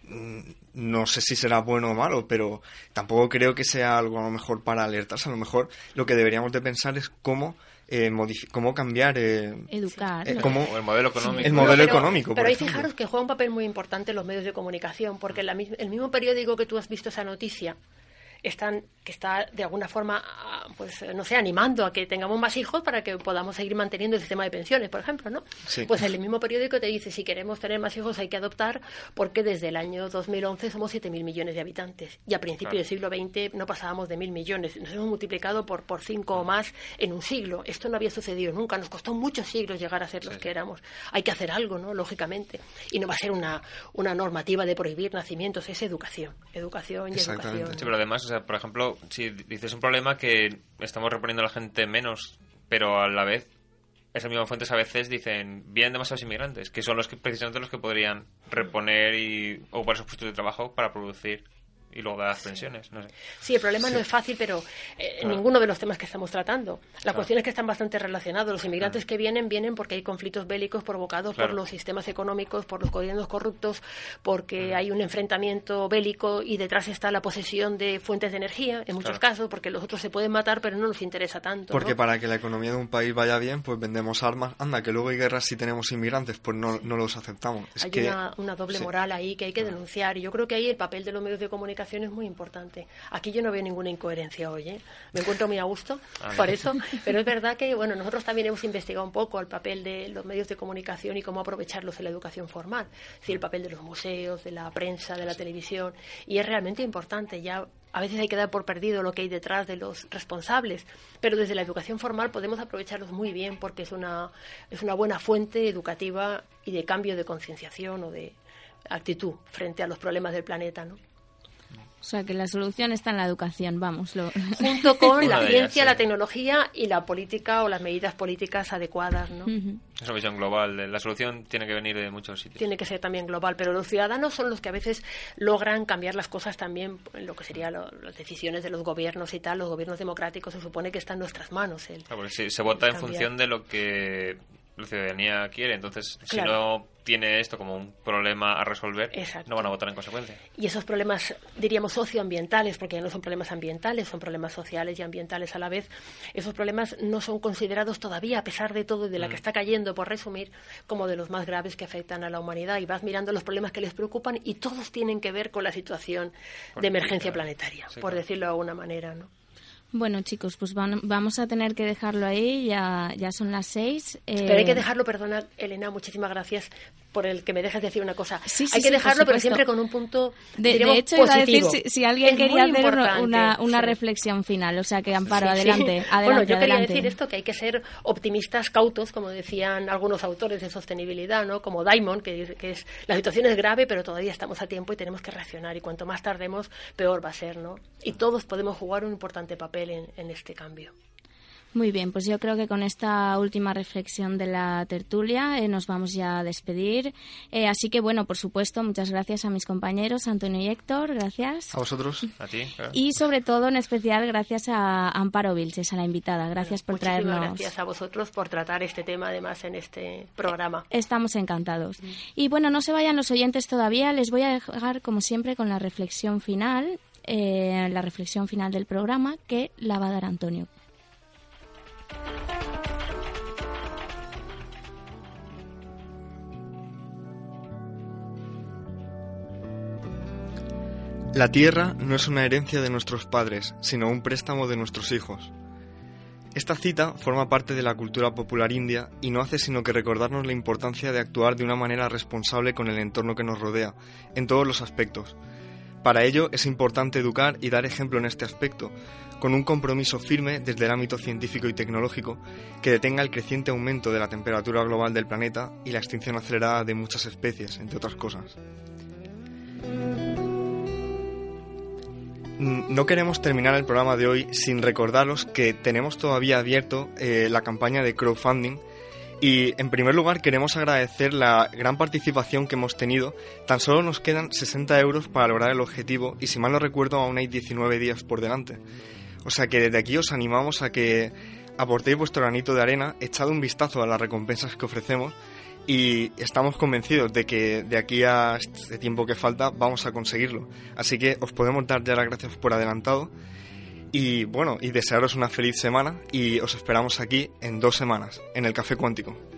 [SPEAKER 2] no sé si será bueno o malo, pero tampoco creo que sea algo a lo mejor para alertarse. A lo mejor lo que deberíamos de pensar es cómo Eh, modifi- cómo cambiar eh,
[SPEAKER 1] educar
[SPEAKER 2] eh,
[SPEAKER 1] ¿no?
[SPEAKER 2] cómo,
[SPEAKER 3] el modelo económico
[SPEAKER 2] el modelo
[SPEAKER 7] pero,
[SPEAKER 2] económico
[SPEAKER 7] pero ahí
[SPEAKER 2] ejemplo.
[SPEAKER 7] Fijaros que juega un papel muy importante los medios de comunicación, porque la, el mismo periódico que tú has visto esa noticia están que está de alguna forma pues no sé animando a que tengamos más hijos para que podamos seguir manteniendo el sistema de pensiones, por ejemplo, ¿no?
[SPEAKER 2] Sí.
[SPEAKER 7] Pues el mismo periódico te dice si queremos tener más hijos hay que adoptar, porque desde el año dos mil once somos siete mil millones de habitantes y a principios claro. del siglo veinte no pasábamos de mil millones, nos hemos multiplicado por por cinco o más en un siglo. Esto no había sucedido nunca, nos costó muchos siglos llegar a ser los sí. que éramos. Hay que hacer algo, ¿no? Lógicamente, y no va a ser una una normativa de prohibir nacimientos, es educación, educación y educación.
[SPEAKER 3] Sí, pero además, o sea, por ejemplo, si dices un problema que estamos reponiendo a la gente menos, pero a la vez esas mismas fuentes a veces dicen vienen demasiados inmigrantes, que son los que precisamente los que podrían reponer y ocupar esos puestos de trabajo para producir y luego dar las sí. pensiones, no sé.
[SPEAKER 7] Sí, el problema sí. no es fácil, pero eh, claro. ninguno de los temas que estamos tratando. La claro. cuestión es que están bastante relacionados. Los inmigrantes claro. que vienen, vienen porque hay conflictos bélicos provocados claro. por los sistemas económicos, por los gobiernos corruptos, porque mm. hay un enfrentamiento bélico y detrás está la posesión de fuentes de energía, en muchos claro. casos, porque los otros se pueden matar, pero no nos interesa tanto.
[SPEAKER 2] Porque
[SPEAKER 7] ¿no?
[SPEAKER 2] para que la economía de un país vaya bien, pues vendemos armas. Anda, que luego hay guerras si tenemos inmigrantes, pues no, no los aceptamos. Es
[SPEAKER 7] hay
[SPEAKER 2] que...
[SPEAKER 7] una, una doble sí. moral ahí que hay que denunciar. Y yo creo que ahí el papel de los medios de comunicación es muy importante. Aquí yo no veo ninguna incoherencia hoy, ¿eh? Me encuentro muy a gusto a por eso, pero es verdad que bueno, nosotros también hemos investigado un poco el papel de los medios de comunicación y cómo aprovecharlos en la educación formal, es decir, el papel de los museos, de la prensa, de la sí. televisión, y es realmente importante. Ya a veces hay que dar por perdido lo que hay detrás de los responsables, pero desde la educación formal podemos aprovecharlos muy bien porque es una, es una buena fuente educativa y de cambio de concienciación o de actitud frente a los problemas del planeta, ¿no?
[SPEAKER 1] O sea, que la solución está en la educación, vamos. Lo...
[SPEAKER 7] Junto con la ciencia, sí. la tecnología y la política o las medidas políticas adecuadas, ¿no?
[SPEAKER 3] Uh-huh. Es una visión global. La solución tiene que venir de muchos sitios.
[SPEAKER 7] Tiene que ser también global, pero los ciudadanos son los que a veces logran cambiar las cosas también en lo que serían lo, las decisiones de los gobiernos y tal. Los gobiernos democráticos se supone que está en nuestras manos. El,
[SPEAKER 3] claro, sí, se vota en función de lo que la ciudadanía quiere. Entonces,
[SPEAKER 7] Claro.
[SPEAKER 3] si no tiene esto como un problema a resolver,
[SPEAKER 7] Exacto.
[SPEAKER 3] no van a votar en consecuencia.
[SPEAKER 7] Y esos problemas, diríamos, socioambientales, porque ya no son problemas ambientales, son problemas sociales y ambientales a la vez, esos problemas no son considerados todavía, a pesar de todo, de la
[SPEAKER 3] Mm.
[SPEAKER 7] que está cayendo, por resumir, como de los más graves que afectan a la humanidad. Y vas mirando los problemas que les preocupan y todos tienen que ver con la situación de emergencia planetaria,
[SPEAKER 3] Sí,
[SPEAKER 7] por
[SPEAKER 3] claro.
[SPEAKER 7] decirlo de alguna manera, ¿no?
[SPEAKER 1] Bueno, chicos, pues van- vamos a tener que dejarlo ahí, ya, ya son las seis. eh,
[SPEAKER 7] Pero hay que dejarlo, perdona, Elena, muchísimas gracias por el que me dejes decir una cosa.
[SPEAKER 1] Sí, sí,
[SPEAKER 7] hay que
[SPEAKER 1] sí, por
[SPEAKER 7] dejarlo, pero
[SPEAKER 1] supuesto.
[SPEAKER 7] siempre con un punto,
[SPEAKER 1] De,
[SPEAKER 7] diríamos,
[SPEAKER 1] de hecho, iba a decir
[SPEAKER 7] positivo.
[SPEAKER 1] si, si alguien
[SPEAKER 7] Es
[SPEAKER 1] quería
[SPEAKER 7] muy
[SPEAKER 1] hacer una,
[SPEAKER 7] importante,
[SPEAKER 1] una, una
[SPEAKER 7] sí.
[SPEAKER 1] reflexión final. O sea, que Amparo,
[SPEAKER 7] Sí, sí.
[SPEAKER 1] adelante, adelante,
[SPEAKER 7] Bueno, yo quería
[SPEAKER 1] adelante.
[SPEAKER 7] decir esto, que hay que ser optimistas cautos, como decían algunos autores de sostenibilidad, ¿no? Como Diamond, que dice que es la situación es grave, pero todavía estamos a tiempo y tenemos que reaccionar. Y cuanto más tardemos, peor va a ser, ¿no? Y todos podemos jugar un importante papel en, en este cambio.
[SPEAKER 1] Muy bien, pues yo creo que con esta última reflexión de la tertulia eh, nos vamos ya a despedir. Eh, así que, bueno, por supuesto, muchas gracias a mis compañeros, Antonio y Héctor, gracias.
[SPEAKER 2] A vosotros.
[SPEAKER 3] A ti, claro.
[SPEAKER 1] Y sobre todo, en especial, gracias a Amparo Vilches, a la invitada. Gracias por
[SPEAKER 7] Muchísimas
[SPEAKER 1] traernos.
[SPEAKER 7] gracias a vosotros por tratar este tema, además, en este programa.
[SPEAKER 1] Estamos encantados. Y bueno, no se vayan los oyentes todavía. Les voy a dejar, como siempre, con la reflexión final, eh, la reflexión final del programa, que la va a dar Antonio.
[SPEAKER 2] La tierra no es una herencia de nuestros padres, sino un préstamo de nuestros hijos. Esta cita forma parte de la cultura popular india y no hace sino que recordarnos la importancia de actuar de una manera responsable con el entorno que nos rodea, en todos los aspectos. Para ello es importante educar y dar ejemplo en este aspecto, con un compromiso firme desde el ámbito científico y tecnológico que detenga el creciente aumento de la temperatura global del planeta y la extinción acelerada de muchas especies, entre otras cosas. No queremos terminar el programa de hoy sin recordaros que tenemos todavía abierto eh, la campaña de crowdfunding y, en primer lugar, queremos agradecer la gran participación que hemos tenido. Tan solo nos quedan sesenta euros para lograr el objetivo y, si mal no recuerdo, aún hay diecinueve días por delante. O sea que desde aquí os animamos a que aportéis vuestro granito de arena, echad un vistazo a las recompensas que ofrecemos y estamos convencidos de que de aquí a este tiempo que falta vamos a conseguirlo. Así que os podemos dar ya las gracias por adelantado y bueno, y desearos una feliz semana y os esperamos aquí en dos semanas, en el Café Cuántico.